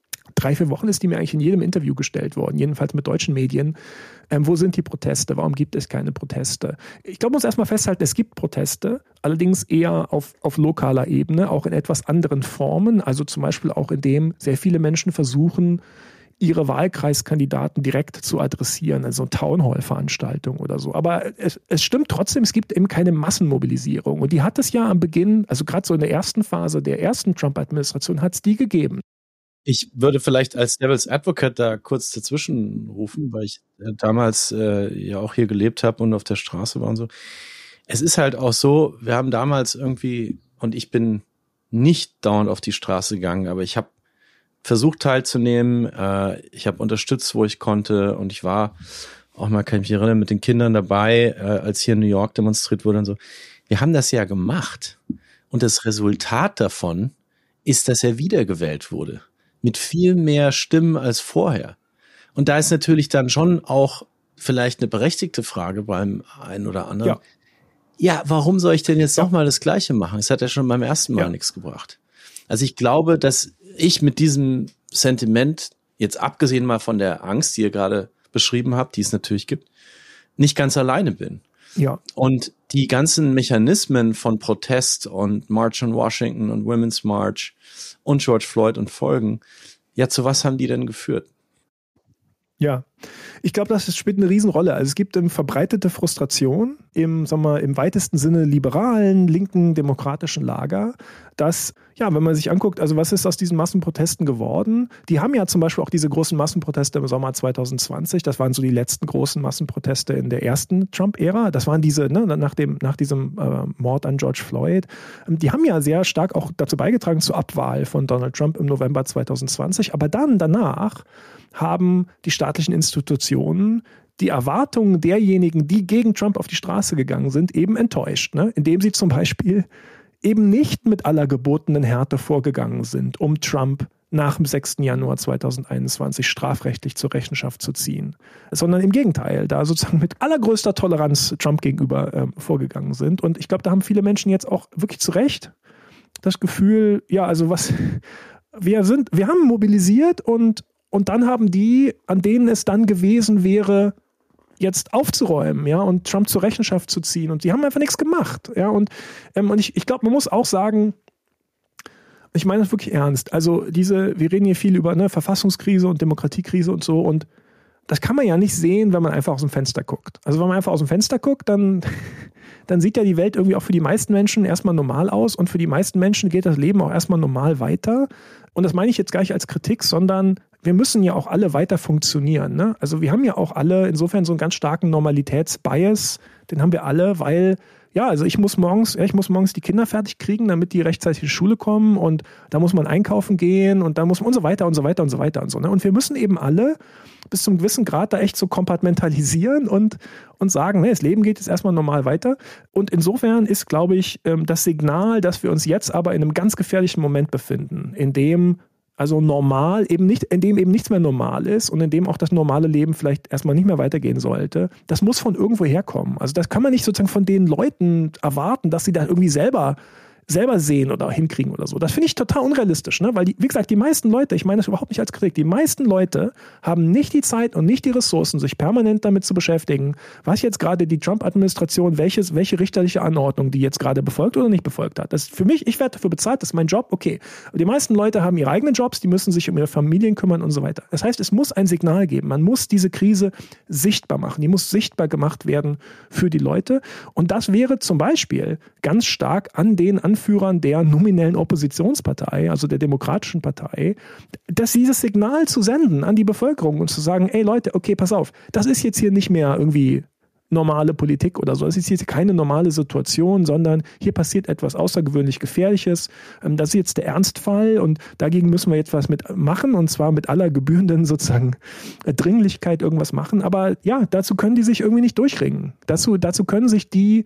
3-4 Wochen ist die mir eigentlich in jedem Interview gestellt worden, jedenfalls mit deutschen Medien. Wo sind die Proteste? Warum gibt es keine Proteste? Ich glaube, man muss erstmal festhalten, es gibt Proteste, allerdings eher auf lokaler Ebene, auch in etwas anderen Formen, also zum Beispiel auch indem sehr viele Menschen versuchen, ihre Wahlkreiskandidaten direkt zu adressieren, also Townhall-Veranstaltungen oder so. Aber es stimmt trotzdem, es gibt eben keine Massenmobilisierung. Und die hat es ja am Beginn, also gerade so in der ersten Phase der ersten Trump-Administration, hat es die gegeben. Ich würde vielleicht als Devil's Advocate da kurz dazwischen rufen, weil ich damals ja auch hier gelebt habe und auf der Straße war und so. Es ist halt auch so, wir haben damals irgendwie, und ich bin nicht dauernd auf die Straße gegangen, aber ich habe versucht teilzunehmen, ich habe unterstützt, wo ich konnte, und ich war auch mal, kann ich mich erinnern, mit den Kindern dabei, als hier in New York demonstriert wurde und so. Wir haben das ja gemacht, und das Resultat davon ist, dass er wiedergewählt wurde. Mit viel mehr Stimmen als vorher. Und da ist natürlich dann schon auch vielleicht eine berechtigte Frage beim einen oder anderen. Ja, warum soll ich denn jetzt nochmal das Gleiche machen? Es hat ja schon beim ersten Mal nichts gebracht. Also ich glaube, dass ich mit diesem Sentiment, jetzt abgesehen mal von der Angst, die ihr gerade beschrieben habt, die es natürlich gibt, nicht ganz alleine bin. Ja. Und die ganzen Mechanismen von Protest und March on Washington und Women's March und George Floyd und Folgen, ja, zu was haben die denn geführt? Ja, Ich glaube, das spielt eine Riesenrolle. Also es gibt eine verbreitete Frustration im weitesten Sinne liberalen, linken, demokratischen Lager, dass, ja, wenn man sich anguckt, also was ist aus diesen Massenprotesten geworden? Die haben ja zum Beispiel auch diese großen Massenproteste im Sommer 2020, das waren so die letzten großen Massenproteste in der ersten Trump-Ära. Das waren diese, nach diesem Mord an George Floyd. Die haben ja sehr stark auch dazu beigetragen zur Abwahl von Donald Trump im November 2020. Aber danach haben die staatlichen Institutionen die Erwartungen derjenigen, die gegen Trump auf die Straße gegangen sind, eben enttäuscht, ne? Indem sie zum Beispiel eben nicht mit aller gebotenen Härte vorgegangen sind, um Trump nach dem 6. Januar 2021 strafrechtlich zur Rechenschaft zu ziehen, sondern im Gegenteil, da sozusagen mit allergrößter Toleranz Trump gegenüber vorgegangen sind. Und ich glaube, da haben viele Menschen jetzt auch wirklich zu Recht das Gefühl, ja, also wir haben mobilisiert und dann haben die, an denen es dann gewesen wäre, jetzt aufzuräumen, ja, und Trump zur Rechenschaft zu ziehen. Und die haben einfach nichts gemacht, ja. Und ich glaube, man muss auch sagen, ich meine das wirklich ernst. Also wir reden hier viel über Verfassungskrise und Demokratiekrise und so. Und das kann man ja nicht sehen, wenn man einfach aus dem Fenster guckt. Also wenn man einfach aus dem Fenster guckt, dann sieht ja die Welt irgendwie auch für die meisten Menschen erstmal normal aus. Und für die meisten Menschen geht das Leben auch erstmal normal weiter. Und das meine ich jetzt gar nicht als Kritik, sondern wir müssen ja auch alle weiter funktionieren. Ne? Also wir haben ja auch alle insofern so einen ganz starken Normalitätsbias. Den haben wir alle, weil, ja, also ich muss morgens die Kinder fertig kriegen, damit die rechtzeitig in die Schule kommen. Und da muss man einkaufen gehen und da muss man und so weiter und so weiter und so weiter und so. Ne? Und wir müssen eben alle bis zum gewissen Grad da echt so kompartmentalisieren und sagen, das Leben geht jetzt erstmal normal weiter. Und insofern ist, glaube ich, das Signal, dass wir uns jetzt aber in einem ganz gefährlichen Moment befinden, in dem also normal eben nicht, in dem eben nichts mehr normal ist und in dem auch das normale Leben vielleicht erstmal nicht mehr weitergehen sollte, das muss von irgendwo herkommen. Also das kann man nicht sozusagen von den Leuten erwarten, dass sie da irgendwie selber sehen oder hinkriegen oder so. Das finde ich total unrealistisch, ne? Weil, wie gesagt, die meisten Leute, ich meine das überhaupt nicht als Kritik, die meisten Leute haben nicht die Zeit und nicht die Ressourcen, sich permanent damit zu beschäftigen, was jetzt gerade die Trump-Administration, welche richterliche Anordnung die jetzt gerade befolgt oder nicht befolgt hat. Das ist für mich, ich werde dafür bezahlt, das ist mein Job, okay. Aber die meisten Leute haben ihre eigenen Jobs, die müssen sich um ihre Familien kümmern und so weiter. Das heißt, es muss ein Signal geben. Man muss diese Krise sichtbar machen. Die muss sichtbar gemacht werden für die Leute. Und das wäre zum Beispiel ganz stark an den Anführern der nominellen Oppositionspartei, also der Demokratischen Partei, dass dieses Signal zu senden an die Bevölkerung und zu sagen, ey Leute, okay, pass auf, das ist jetzt hier nicht mehr irgendwie normale Politik oder so. Es ist jetzt keine normale Situation, sondern hier passiert etwas außergewöhnlich Gefährliches. Das ist jetzt der Ernstfall und dagegen müssen wir jetzt was mit machen und zwar mit aller gebührenden sozusagen Dringlichkeit irgendwas machen. Aber ja, dazu können die sich irgendwie nicht durchringen. Dazu können sich die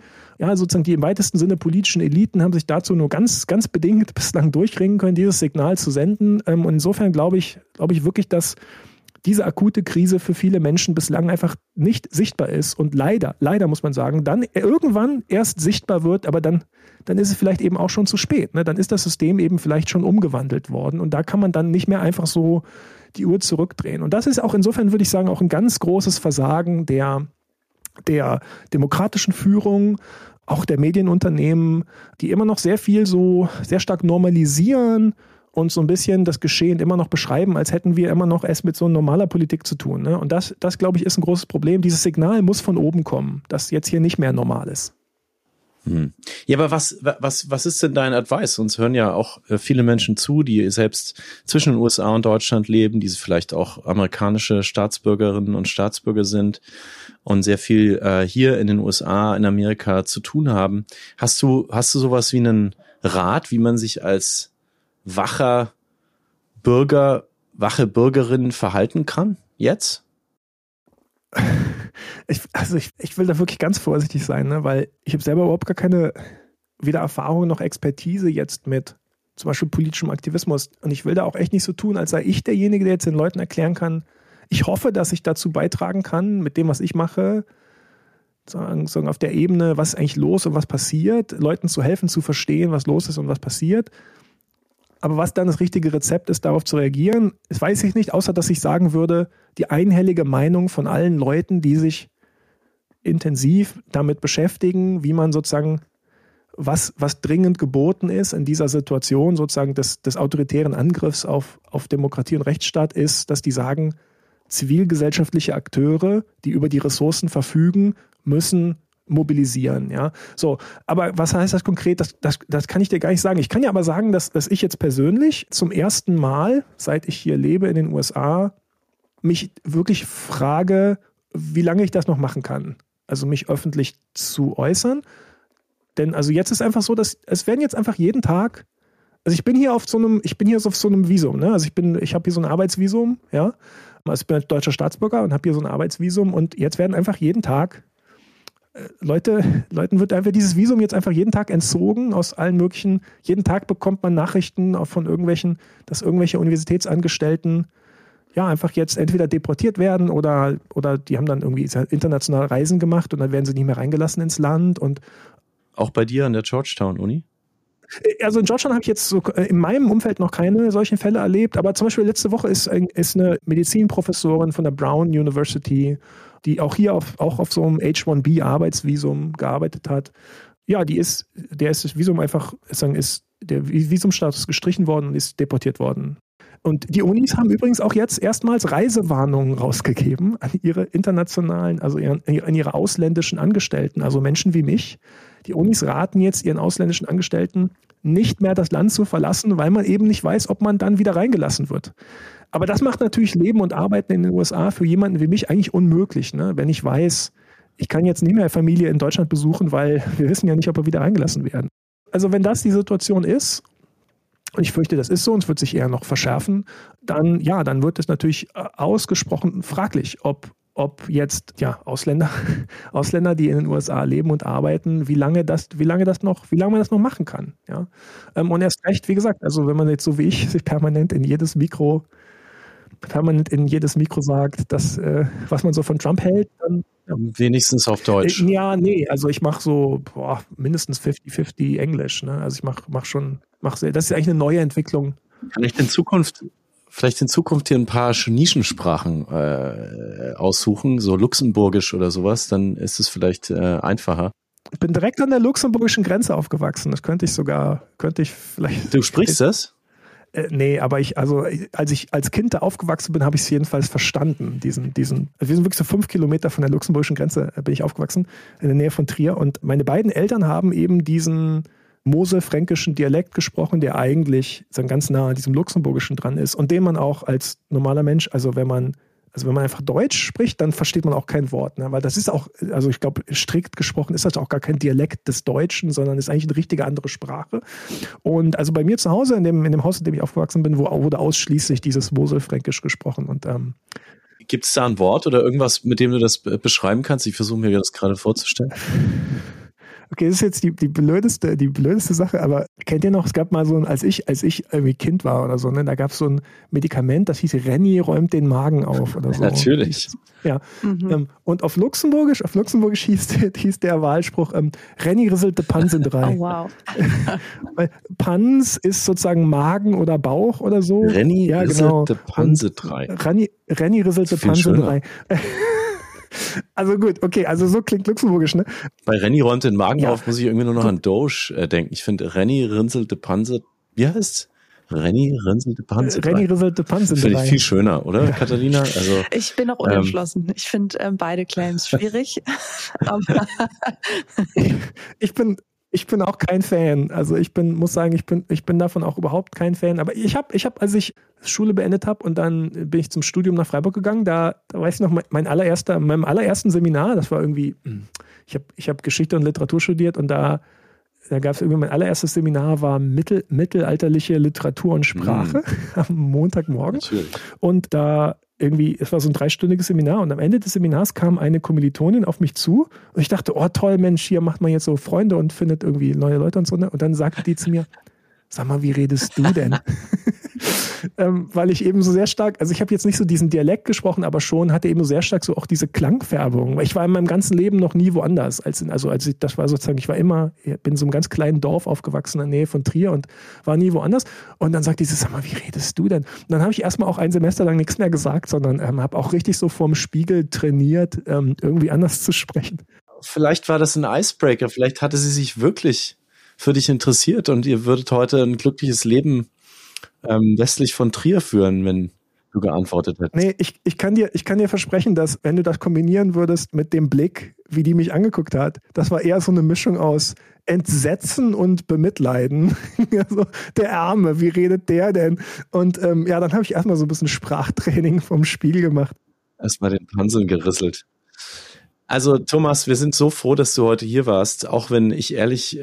im weitesten Sinne politischen Eliten haben sich dazu nur ganz, ganz bedingt bislang durchringen können, dieses Signal zu senden. Und insofern glaube ich wirklich, dass diese akute Krise für viele Menschen bislang einfach nicht sichtbar ist und leider muss man sagen, dann irgendwann erst sichtbar wird, aber dann ist es vielleicht eben auch schon zu spät. Ne? Dann ist das System eben vielleicht schon umgewandelt worden und da kann man dann nicht mehr einfach so die Uhr zurückdrehen. Und das ist auch insofern, würde ich sagen, auch ein ganz großes Versagen der demokratischen Führung, auch der Medienunternehmen, die immer noch sehr viel so sehr stark normalisieren und so ein bisschen das Geschehen immer noch beschreiben, als hätten wir immer noch es mit so normaler Politik zu tun. Ne? Und das, glaube ich, ist ein großes Problem. Dieses Signal muss von oben kommen, dass jetzt hier nicht mehr normal ist. Ja, aber was ist denn dein Advice? Uns hören ja auch viele Menschen zu, die selbst zwischen den USA und Deutschland leben, die vielleicht auch amerikanische Staatsbürgerinnen und Staatsbürger sind und sehr viel hier in den USA, in Amerika zu tun haben. Hast du sowas wie einen Rat, wie man sich als wache Bürgerin verhalten kann jetzt? Ich will da wirklich ganz vorsichtig sein, ne? Weil ich habe selber überhaupt gar keine weder Erfahrung noch Expertise jetzt mit zum Beispiel politischem Aktivismus. Und ich will da auch echt nicht so tun, als sei ich derjenige, der jetzt den Leuten erklären kann. Ich hoffe, dass ich dazu beitragen kann, mit dem, was ich mache, sagen auf der Ebene, was ist eigentlich los und was passiert, Leuten zu helfen, zu verstehen, was los ist und was passiert. Aber was dann das richtige Rezept ist, darauf zu reagieren, das weiß ich nicht, außer dass ich sagen würde, die einhellige Meinung von allen Leuten, die sich intensiv damit beschäftigen, wie man sozusagen, was dringend geboten ist in dieser Situation sozusagen des autoritären Angriffs auf Demokratie und Rechtsstaat ist, dass die sagen, zivilgesellschaftliche Akteure, die über die Ressourcen verfügen, müssen mobilisieren, ja. So, aber was heißt das konkret? Das kann ich dir gar nicht sagen. Ich kann ja aber sagen, dass ich jetzt persönlich zum ersten Mal, seit ich hier lebe in den USA, mich wirklich frage, wie lange ich das noch machen kann. Also mich öffentlich zu äußern. Denn also jetzt ist einfach so, dass es werden jetzt einfach jeden Tag, also ich bin hier auf so einem Visum, ne? Also ich habe hier so ein Arbeitsvisum, ja. Also ich bin deutscher Staatsbürger und habe hier so ein Arbeitsvisum und jetzt werden einfach jeden Tag Leuten wird einfach dieses Visum jetzt einfach jeden Tag entzogen aus allen möglichen, jeden Tag bekommt man Nachrichten von dass irgendwelche Universitätsangestellten ja einfach jetzt entweder deportiert werden oder die haben dann irgendwie international Reisen gemacht und dann werden sie nicht mehr reingelassen ins Land. Und auch bei dir an der Georgetown-Uni? Also in Georgetown habe ich jetzt so in meinem Umfeld noch keine solchen Fälle erlebt, aber zum Beispiel letzte Woche ist eine Medizinprofessorin von der Brown University, die auch hier auf so einem H-1B-Arbeitsvisum gearbeitet hat. Ja, der ist das Visum einfach, ist der Visumstatus gestrichen worden und ist deportiert worden. Und die Unis haben übrigens auch jetzt erstmals Reisewarnungen rausgegeben an ihre internationalen, also an ihre ausländischen Angestellten, also Menschen wie mich. Die Unis raten jetzt ihren ausländischen Angestellten, nicht mehr das Land zu verlassen, weil man eben nicht weiß, ob man dann wieder reingelassen wird. Aber das macht natürlich Leben und Arbeiten in den USA für jemanden wie mich eigentlich unmöglich, ne? Wenn ich weiß, ich kann jetzt nicht mehr Familie in Deutschland besuchen, weil wir wissen ja nicht, ob wir wieder reingelassen werden. Also wenn das die Situation ist, und ich fürchte, das ist so und es wird sich eher noch verschärfen, dann wird es natürlich ausgesprochen fraglich, ob jetzt Ausländer, die in den USA leben und arbeiten, wie lange man das noch machen kann. Ja? Und erst recht, wie gesagt, also wenn man jetzt so wie ich sich permanent in jedes Mikro sagt, was man so von Trump hält, dann wenigstens auf Deutsch. Ja, nee, also ich mache so mindestens 50-50 Englisch. Ne? Also ich das ist eigentlich eine neue Entwicklung. Vielleicht in Zukunft hier ein paar Nischensprachen aussuchen, so Luxemburgisch oder sowas, dann ist es vielleicht einfacher. Ich bin direkt an der luxemburgischen Grenze aufgewachsen. Das könnte ich vielleicht. Du sprichst das? Nee, aber als ich als Kind da aufgewachsen bin, habe ich es jedenfalls verstanden. Wir sind wirklich so 5 Kilometer von der luxemburgischen Grenze bin ich aufgewachsen, in der Nähe von Trier. Und meine beiden Eltern haben eben diesen moselfränkischen Dialekt gesprochen, der eigentlich ganz nah an diesem luxemburgischen dran ist und den man auch als normaler Mensch, also wenn man einfach Deutsch spricht, dann versteht man auch kein Wort, ne? Weil das ist auch, also ich glaube, strikt gesprochen ist das auch gar kein Dialekt des Deutschen, sondern ist eigentlich eine richtige andere Sprache. Und also bei mir zu Hause, in dem Haus, in dem ich aufgewachsen bin, wurde ausschließlich dieses Moselfränkisch gesprochen. Und gibt es da ein Wort oder irgendwas, mit dem du das beschreiben kannst? Ich versuche mir das gerade vorzustellen. Okay, das ist jetzt die blödeste Sache, aber kennt ihr noch, es gab mal so als ich irgendwie Kind war oder so, ne, da gab es so ein Medikament, das hieß Renny räumt den Magen auf oder so. Natürlich. Ja. Und auf Luxemburgisch hieß der Wahlspruch, Renny risselte Pansen 3. Oh, wow. Weil Pans ist sozusagen Magen oder Bauch oder so. Renny risselte Panse 3. Renny risselte Panse 3. Also gut, okay, also so klingt luxemburgisch, ne? Bei Renny räumt den Magen auf, muss ich irgendwie nur noch an Doge denken. Ich finde Renny rinselte Panse, wie heißt's? Renny rinselte Panse 3. Renny rinselte Panse 3. Finde ich viel schöner, oder, Katharina? Also, ich bin noch unentschlossen. Ich finde beide Claims schwierig. Aber Ich bin auch kein Fan. Also muss sagen, ich bin davon auch überhaupt kein Fan. Aber ich habe, als ich Schule beendet habe und dann bin ich zum Studium nach Freiburg gegangen, da weiß ich noch, meinem allerersten Seminar, das war irgendwie, ich habe Geschichte und Literatur studiert und da gab es irgendwie, mein allererstes Seminar war mittelalterliche Literatur und Sprache am Montagmorgen. Natürlich. Und da irgendwie, es war so ein 3-stündiges Seminar und am Ende des Seminars kam eine Kommilitonin auf mich zu und ich dachte, oh toll, Mensch, hier macht man jetzt so Freunde und findet irgendwie neue Leute und so. Und dann sagte die zu mir, sag mal, wie redest du denn? Weil ich eben so sehr stark, also ich habe jetzt nicht so diesen Dialekt gesprochen, aber schon hatte eben so sehr stark so auch diese Klangfärbung. Ich war in meinem ganzen Leben noch nie woanders. Ich bin in so einem ganz kleinen Dorf aufgewachsen in der Nähe von Trier und war nie woanders. Und dann sagte sie, sag mal, wie redest du denn? Und dann habe ich erstmal auch ein Semester lang nichts mehr gesagt, sondern habe auch richtig so vorm Spiegel trainiert, irgendwie anders zu sprechen. Vielleicht war das ein Icebreaker, vielleicht hatte sie sich wirklich für dich interessiert und ihr würdet heute ein glückliches Leben westlich von Trier führen, wenn du geantwortet hättest. Nee, ich kann dir versprechen, dass wenn du das kombinieren würdest mit dem Blick, wie die mich angeguckt hat, das war eher so eine Mischung aus Entsetzen und Bemitleiden. Also, der Arme, wie redet der denn? Und dann habe ich erstmal so ein bisschen Sprachtraining vom Spiel gemacht. Erstmal den Panseln gerisselt. Also Thomas, wir sind so froh, dass du heute hier warst, auch wenn ich ehrlich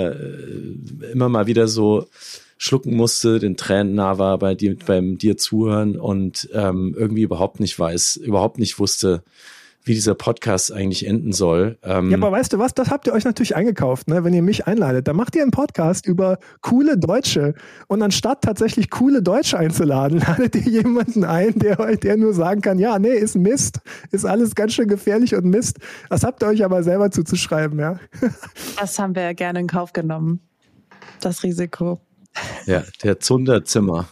immer mal wieder so schlucken musste, den Tränen nah war beim dir zuhören und irgendwie überhaupt nicht wusste, wie dieser Podcast eigentlich enden soll. Ja, aber weißt du was, das habt ihr euch natürlich eingekauft, ne? Wenn ihr mich einladet, dann macht ihr einen Podcast über coole Deutsche und anstatt tatsächlich coole Deutsche einzuladen, ladet ihr jemanden ein, der nur sagen kann, ja, nee, ist Mist, ist alles ganz schön gefährlich und Mist. Das habt ihr euch aber selber zuzuschreiben, ja. Das haben wir ja gerne in Kauf genommen, das Risiko. Ja, der Zunderzimmer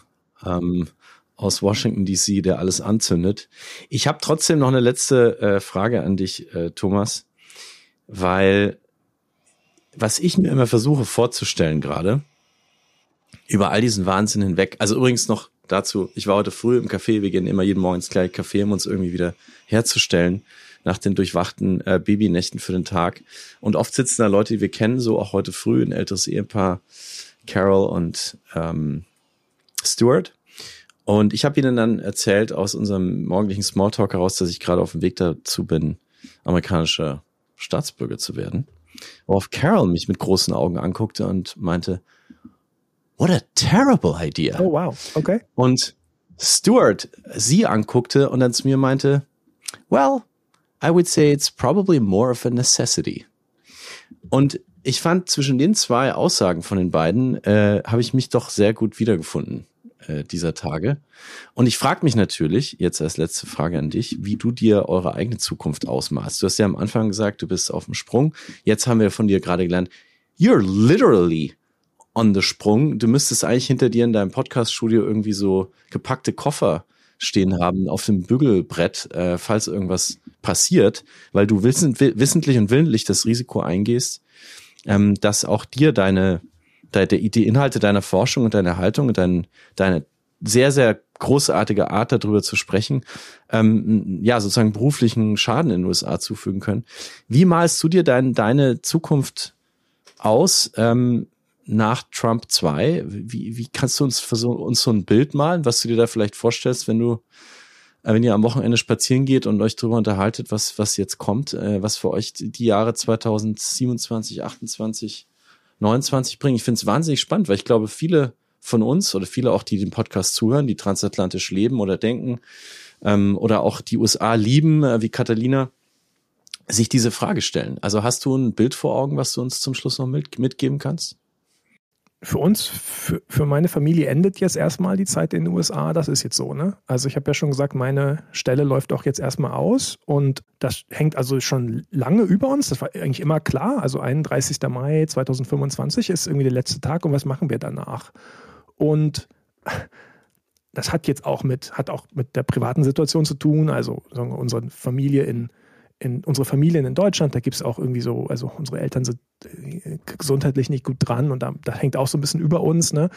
aus Washington DC, der alles anzündet. Ich habe trotzdem noch eine letzte Frage an dich, Thomas, weil was ich mir immer versuche vorzustellen gerade, über all diesen Wahnsinn hinweg, also übrigens noch dazu, ich war heute früh im Café, wir gehen immer jeden Morgen ins gleiche Café, um uns irgendwie wieder herzustellen nach den durchwachten Babynächten für den Tag. Und oft sitzen da Leute, die wir kennen, so auch heute früh, ein älteres Ehepaar, Carol und Stuart. Und ich habe ihnen dann erzählt aus unserem morgendlichen Smalltalk heraus, dass ich gerade auf dem Weg dazu bin, amerikanischer Staatsbürger zu werden. Worauf Carol mich mit großen Augen anguckte und meinte, what a terrible idea. Oh wow, okay. Und Stuart sie anguckte und dann zu mir meinte, well, I would say it's probably more of a necessity. Und ich fand, zwischen den zwei Aussagen von den beiden habe ich mich doch sehr gut wiedergefunden dieser Tage. Und ich frage mich natürlich, jetzt als letzte Frage an dich, wie du dir eure eigene Zukunft ausmalst. Du hast ja am Anfang gesagt, du bist auf dem Sprung. Jetzt haben wir von dir gerade gelernt, you're literally on the Sprung. Du müsstest eigentlich hinter dir in deinem Podcast-Studio irgendwie so gepackte Koffer stehen haben auf dem Bügelbrett, falls irgendwas passiert, weil du wissentlich und willentlich das Risiko eingehst, dass auch dir die Inhalte deiner Forschung und deiner Haltung und deine sehr, sehr großartige Art, darüber zu sprechen, sozusagen beruflichen Schaden in den USA zufügen können. Wie malst du dir deine Zukunft aus nach Trump 2? Wie kannst du uns so ein Bild malen, was du dir da vielleicht vorstellst, wenn ihr am Wochenende spazieren geht und euch darüber unterhaltet, was jetzt kommt, was für euch die Jahre 2027, 28, 29 bringen? Ich finde es wahnsinnig spannend, weil ich glaube, viele von uns oder viele auch, die den Podcast zuhören, die transatlantisch leben oder denken oder auch die USA lieben, wie Catalina, sich diese Frage stellen. Also hast du ein Bild vor Augen, was du uns zum Schluss noch mitgeben kannst? Für uns, für meine Familie endet jetzt erstmal die Zeit in den USA. Das ist jetzt so, ne? Also ich habe ja schon gesagt, meine Stelle läuft auch jetzt erstmal aus und das hängt also schon lange über uns. Das war eigentlich immer klar. Also 31. Mai 2025 ist irgendwie der letzte Tag und was machen wir danach? Und das hat auch mit der privaten Situation zu tun. Also sagen wir, unsere Familien in Deutschland, da gibt es auch irgendwie so, also unsere Eltern sind gesundheitlich nicht gut dran und da hängt auch so ein bisschen über uns, ne?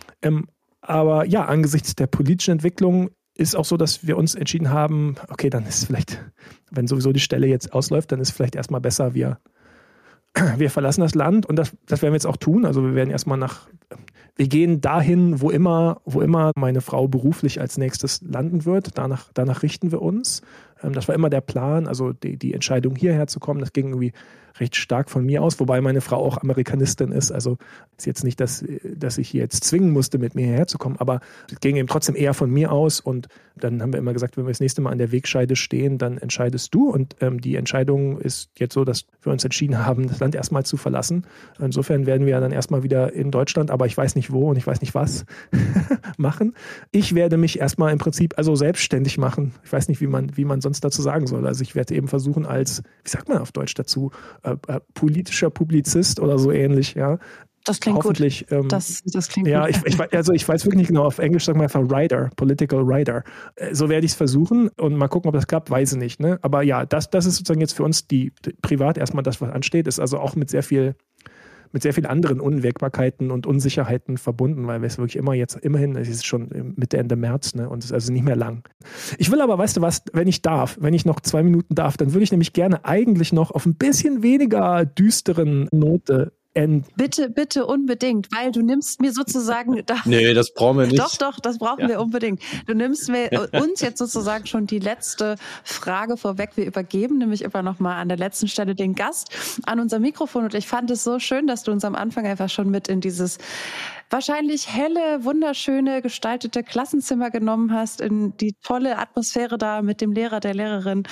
Aber ja, angesichts der politischen Entwicklung ist auch so, dass wir uns entschieden haben, okay, dann ist vielleicht, wenn sowieso die Stelle jetzt ausläuft, dann ist vielleicht erstmal besser, wir verlassen das Land und das werden wir jetzt auch tun. Also wir werden erstmal wir gehen dahin, wo immer meine Frau beruflich als nächstes landen wird. Danach richten wir uns. Das war immer der Plan, also die Entscheidung hierher zu kommen, das ging irgendwie recht stark von mir aus, wobei meine Frau auch Amerikanistin ist. Also ist jetzt nicht, dass ich hier jetzt zwingen musste, mit mir hierher zu kommen, aber es ging eben trotzdem eher von mir aus und dann haben wir immer gesagt, wenn wir das nächste Mal an der Wegscheide stehen, dann entscheidest du und die Entscheidung ist jetzt so, dass wir uns entschieden haben, das Land erstmal zu verlassen. Insofern werden wir dann erstmal wieder in Deutschland, aber ich weiß nicht wo und ich weiß nicht was machen. Ich werde mich erstmal im Prinzip also selbstständig machen. Ich weiß nicht, wie man sonst dazu sagen soll. Also ich werde eben versuchen als, wie sagt man auf Deutsch dazu, politischer Publizist oder so ähnlich, ja. Das klingt hoffentlich, gut. Das klingt ja, gut. Ich weiß wirklich nicht genau. Auf Englisch sagen wir einfach Writer, Political Writer. So werde ich es versuchen und mal gucken, ob das klappt, weiß ich nicht. Ne? Aber ja, das ist sozusagen jetzt für uns privat erstmal das, was ansteht, ist also auch mit sehr viel mit sehr vielen anderen Unwägbarkeiten und Unsicherheiten verbunden, weil wir es wirklich immerhin, es ist schon Mitte, Ende März, ne, und es ist also nicht mehr lang. Ich will aber, weißt du was, wenn ich noch 2 Minuten darf, dann würde ich nämlich gerne eigentlich noch auf ein bisschen weniger düsteren Note enden. Bitte unbedingt, weil du nimmst mir sozusagen... Nee, das brauchen wir nicht. Doch, das brauchen wir unbedingt. Du nimmst mir uns jetzt sozusagen schon die letzte Frage vorweg. Wir übergeben nämlich immer noch mal an der letzten Stelle den Gast an unser Mikrofon. Und ich fand es so schön, dass du uns am Anfang einfach schon mit in dieses wahrscheinlich helle, wunderschöne, gestaltete Klassenzimmer genommen hast, in die tolle Atmosphäre da mit dem Lehrer, der Lehrerin.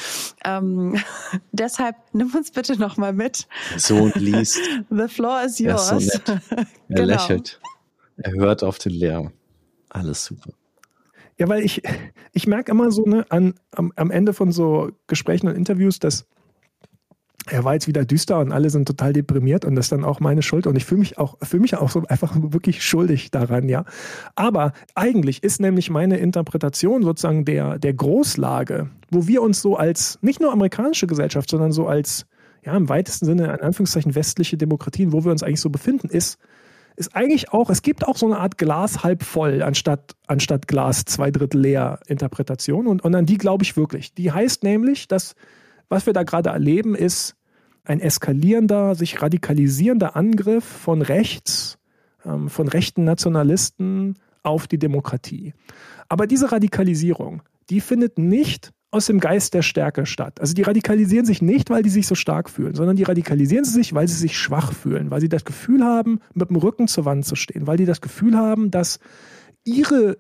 Deshalb nimm uns bitte noch mal mit. Der Sohn liest. The floor is yours. Er ist so nett. Er Genau. lächelt. Er hört auf den Lehrer. Alles super. Ja, weil ich merke immer so, ne, am Ende von so Gesprächen und Interviews, dass er war jetzt wieder düster und alle sind total deprimiert und das ist dann auch meine Schuld und ich fühle mich auch so einfach wirklich schuldig daran, ja. Aber eigentlich ist nämlich meine Interpretation sozusagen der Großlage, wo wir uns so als, nicht nur amerikanische Gesellschaft, sondern so als, ja, im weitesten Sinne, in Anführungszeichen, westliche Demokratien, wo wir uns eigentlich so befinden, ist eigentlich auch, es gibt auch so eine Art Glas halb voll anstatt Glas 2/3 leer Interpretation und an die glaube ich wirklich. Die heißt nämlich, dass was wir da gerade erleben, ist ein eskalierender, sich radikalisierender Angriff von rechts, von rechten Nationalisten auf die Demokratie. Aber diese Radikalisierung, die findet nicht aus dem Geist der Stärke statt. Also die radikalisieren sich nicht, weil die sich so stark fühlen, sondern die radikalisieren sich, weil sie sich schwach fühlen, weil sie das Gefühl haben, mit dem Rücken zur Wand zu stehen, weil die das Gefühl haben, dass ihre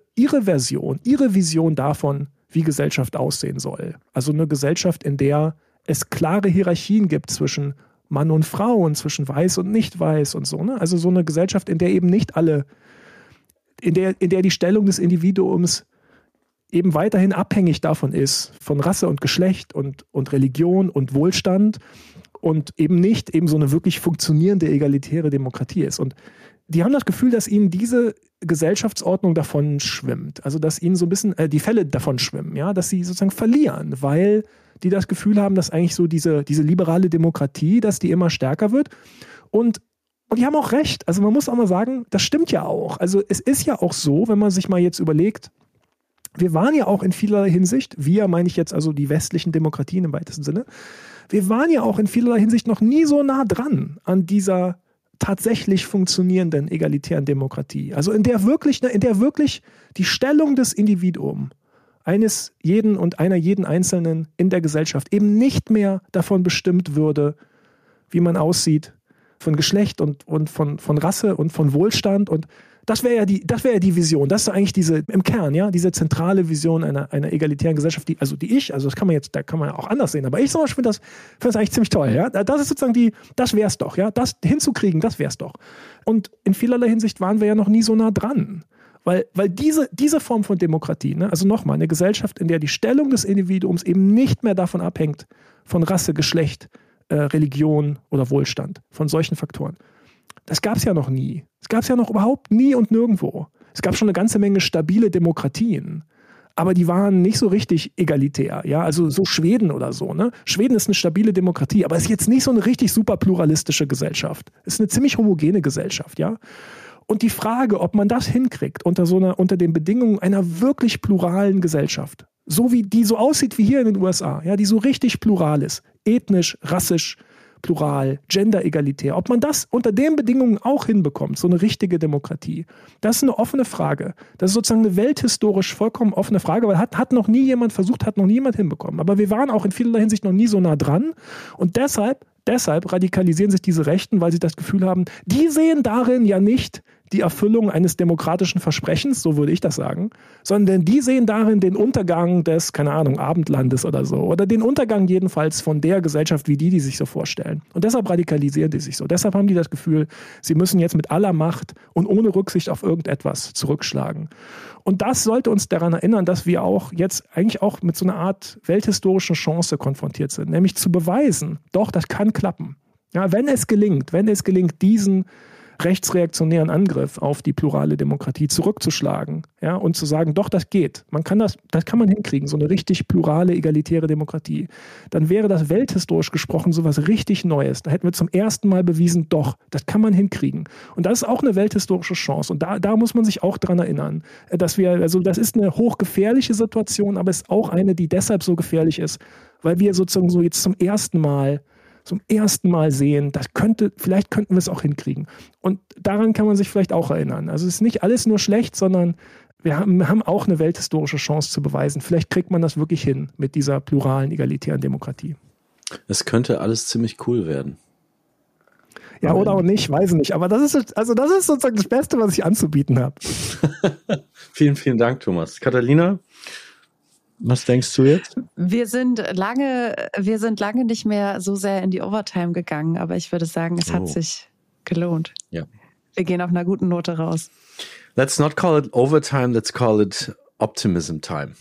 Vision davon, wie Gesellschaft aussehen soll. Also eine Gesellschaft, in der es klare Hierarchien gibt zwischen Mann und Frau und zwischen weiß und nicht weiß und so. Ne? Also so eine Gesellschaft, in der eben nicht alle, in der die Stellung des Individuums eben weiterhin abhängig davon ist, von Rasse und Geschlecht und Religion und Wohlstand und eben nicht eben so eine wirklich funktionierende egalitäre Demokratie ist. Und die haben das Gefühl, dass ihnen diese Gesellschaftsordnung davon schwimmt. Also dass ihnen so ein bisschen die Fälle davon schwimmen, ja, dass sie sozusagen verlieren, weil die das Gefühl haben, dass eigentlich so diese liberale Demokratie, dass die immer stärker wird. Und die haben auch recht. Also man muss auch mal sagen, das stimmt ja auch. Also es ist ja auch so, wenn man sich mal jetzt überlegt, wir waren ja auch in vielerlei Hinsicht, wir meine ich jetzt also die westlichen Demokratien im weitesten Sinne, wir waren ja auch in vielerlei Hinsicht noch nie so nah dran an dieser tatsächlich funktionierenden egalitären Demokratie. Also in der wirklich die Stellung des Individuums, eines jeden und einer jeden Einzelnen in der Gesellschaft eben nicht mehr davon bestimmt würde, wie man aussieht, von Geschlecht und von Rasse und von Wohlstand. Und das wäre ja die Vision. Das ist eigentlich im Kern, ja, diese zentrale Vision einer egalitären Gesellschaft, das kann man ja auch anders sehen. Aber ich zum Beispiel finde das eigentlich ziemlich toll, ja. Das ist sozusagen das wär's doch, ja. Das hinzukriegen, das wär's doch. Und in vielerlei Hinsicht waren wir ja noch nie so nah dran. Weil diese Form von Demokratie, ne, also nochmal, eine Gesellschaft, in der die Stellung des Individuums eben nicht mehr davon abhängt, von Rasse, Geschlecht, Religion oder Wohlstand, von solchen Faktoren. Das gab es ja noch nie. Es gab es ja noch überhaupt nie und nirgendwo. Es gab schon eine ganze Menge stabile Demokratien, aber die waren nicht so richtig egalitär. Ja? Also so Schweden oder so. Ne? Schweden ist eine stabile Demokratie, aber ist jetzt nicht so eine richtig super pluralistische Gesellschaft. Es ist eine ziemlich homogene Gesellschaft, ja. Und die Frage, ob man das hinkriegt unter den Bedingungen einer wirklich pluralen Gesellschaft, so wie die so aussieht wie hier in den USA, ja, die so richtig plural ist, ethnisch, rassisch, plural, genderegalitär, ob man das unter den Bedingungen auch hinbekommt, so eine richtige Demokratie, das ist eine offene Frage. Das ist sozusagen eine welthistorisch vollkommen offene Frage, weil hat noch nie jemand versucht, hat noch nie jemand hinbekommen. Aber wir waren auch in vielerlei Hinsicht noch nie so nah dran und deshalb radikalisieren sich diese Rechten, weil sie das Gefühl haben, die sehen darin ja nicht die Erfüllung eines demokratischen Versprechens, so würde ich das sagen, sondern die sehen darin den Untergang des, keine Ahnung, Abendlandes oder so, oder den Untergang jedenfalls von der Gesellschaft, wie die sich so vorstellen. Und deshalb radikalisieren die sich so. Deshalb haben die das Gefühl, sie müssen jetzt mit aller Macht und ohne Rücksicht auf irgendetwas zurückschlagen. Und das sollte uns daran erinnern, dass wir auch jetzt eigentlich auch mit so einer Art welthistorischen Chance konfrontiert sind, nämlich zu beweisen, doch, das kann klappen. Ja, wenn es gelingt, diesen rechtsreaktionären Angriff auf die plurale Demokratie zurückzuschlagen, ja, und zu sagen, doch, das geht. Das kann man hinkriegen, so eine richtig plurale, egalitäre Demokratie. Dann wäre das welthistorisch gesprochen sowas richtig Neues. Da hätten wir zum ersten Mal bewiesen, doch, das kann man hinkriegen. Und das ist auch eine welthistorische Chance. Und da muss man sich auch dran erinnern, dass das ist eine hochgefährliche Situation, aber es ist auch eine, die deshalb so gefährlich ist, weil wir sozusagen so jetzt zum ersten Mal sehen, vielleicht könnten wir es auch hinkriegen. Und daran kann man sich vielleicht auch erinnern. Also es ist nicht alles nur schlecht, sondern wir haben auch eine welthistorische Chance zu beweisen. Vielleicht kriegt man das wirklich hin mit dieser pluralen, egalitären Demokratie. Es könnte alles ziemlich cool werden. Ja, oder auch nicht, weiß ich nicht. Aber das ist sozusagen das Beste, was ich anzubieten habe. Vielen, vielen Dank, Thomas. Katharina, was denkst du jetzt? Wir sind lange nicht mehr so sehr in die Overtime gegangen, aber ich würde sagen, es hat sich gelohnt. Ja. Wir gehen auf einer guten Note raus. Let's not call it Overtime, let's call it Optimism Time.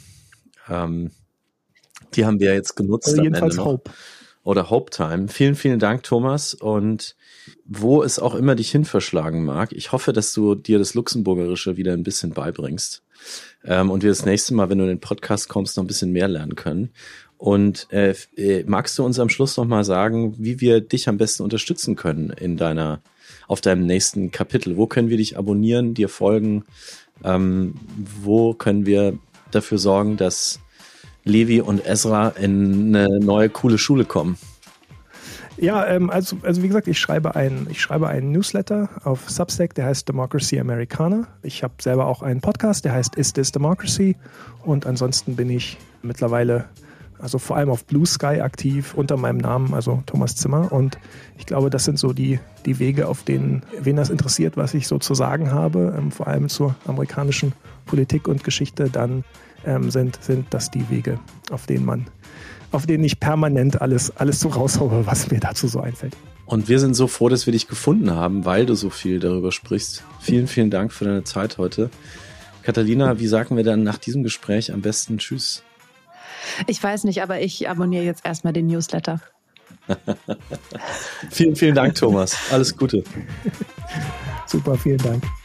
Die haben wir jetzt genutzt. Also jedenfalls Hope. Oder Hope Time. Vielen, vielen Dank, Thomas. Und wo es auch immer dich hin verschlagen mag, ich hoffe, dass du dir das Luxemburgerische wieder ein bisschen beibringst. Und wir das nächste Mal, wenn du in den Podcast kommst, noch ein bisschen mehr lernen können. Und magst du uns am Schluss noch mal sagen, wie wir dich am besten unterstützen können auf deinem nächsten Kapitel? Wo können wir dich abonnieren, dir folgen? Wo können wir dafür sorgen, dass Levi und Ezra in eine neue, coole Schule kommen? Ja, also wie gesagt, ich schreibe einen Newsletter auf Substack, der heißt Democracy Americana. Ich habe selber auch einen Podcast, der heißt Is This Democracy? Und ansonsten bin ich mittlerweile, also vor allem auf Blue Sky aktiv, unter meinem Namen, also Thomas Zimmer. Und ich glaube, das sind so die Wege, auf denen, wen das interessiert, was ich so zu sagen habe, vor allem zur amerikanischen Politik und Geschichte, dann sind das die Wege, auf denen ich permanent alles so raushaue, was mir dazu so einfällt. Und wir sind so froh, dass wir dich gefunden haben, weil du so viel darüber sprichst. Vielen, vielen Dank für deine Zeit heute. Katharina, wie sagen wir dann nach diesem Gespräch am besten Tschüss? Ich weiß nicht, aber ich abonniere jetzt erstmal den Newsletter. Vielen, vielen Dank, Thomas. Alles Gute. Super, vielen Dank.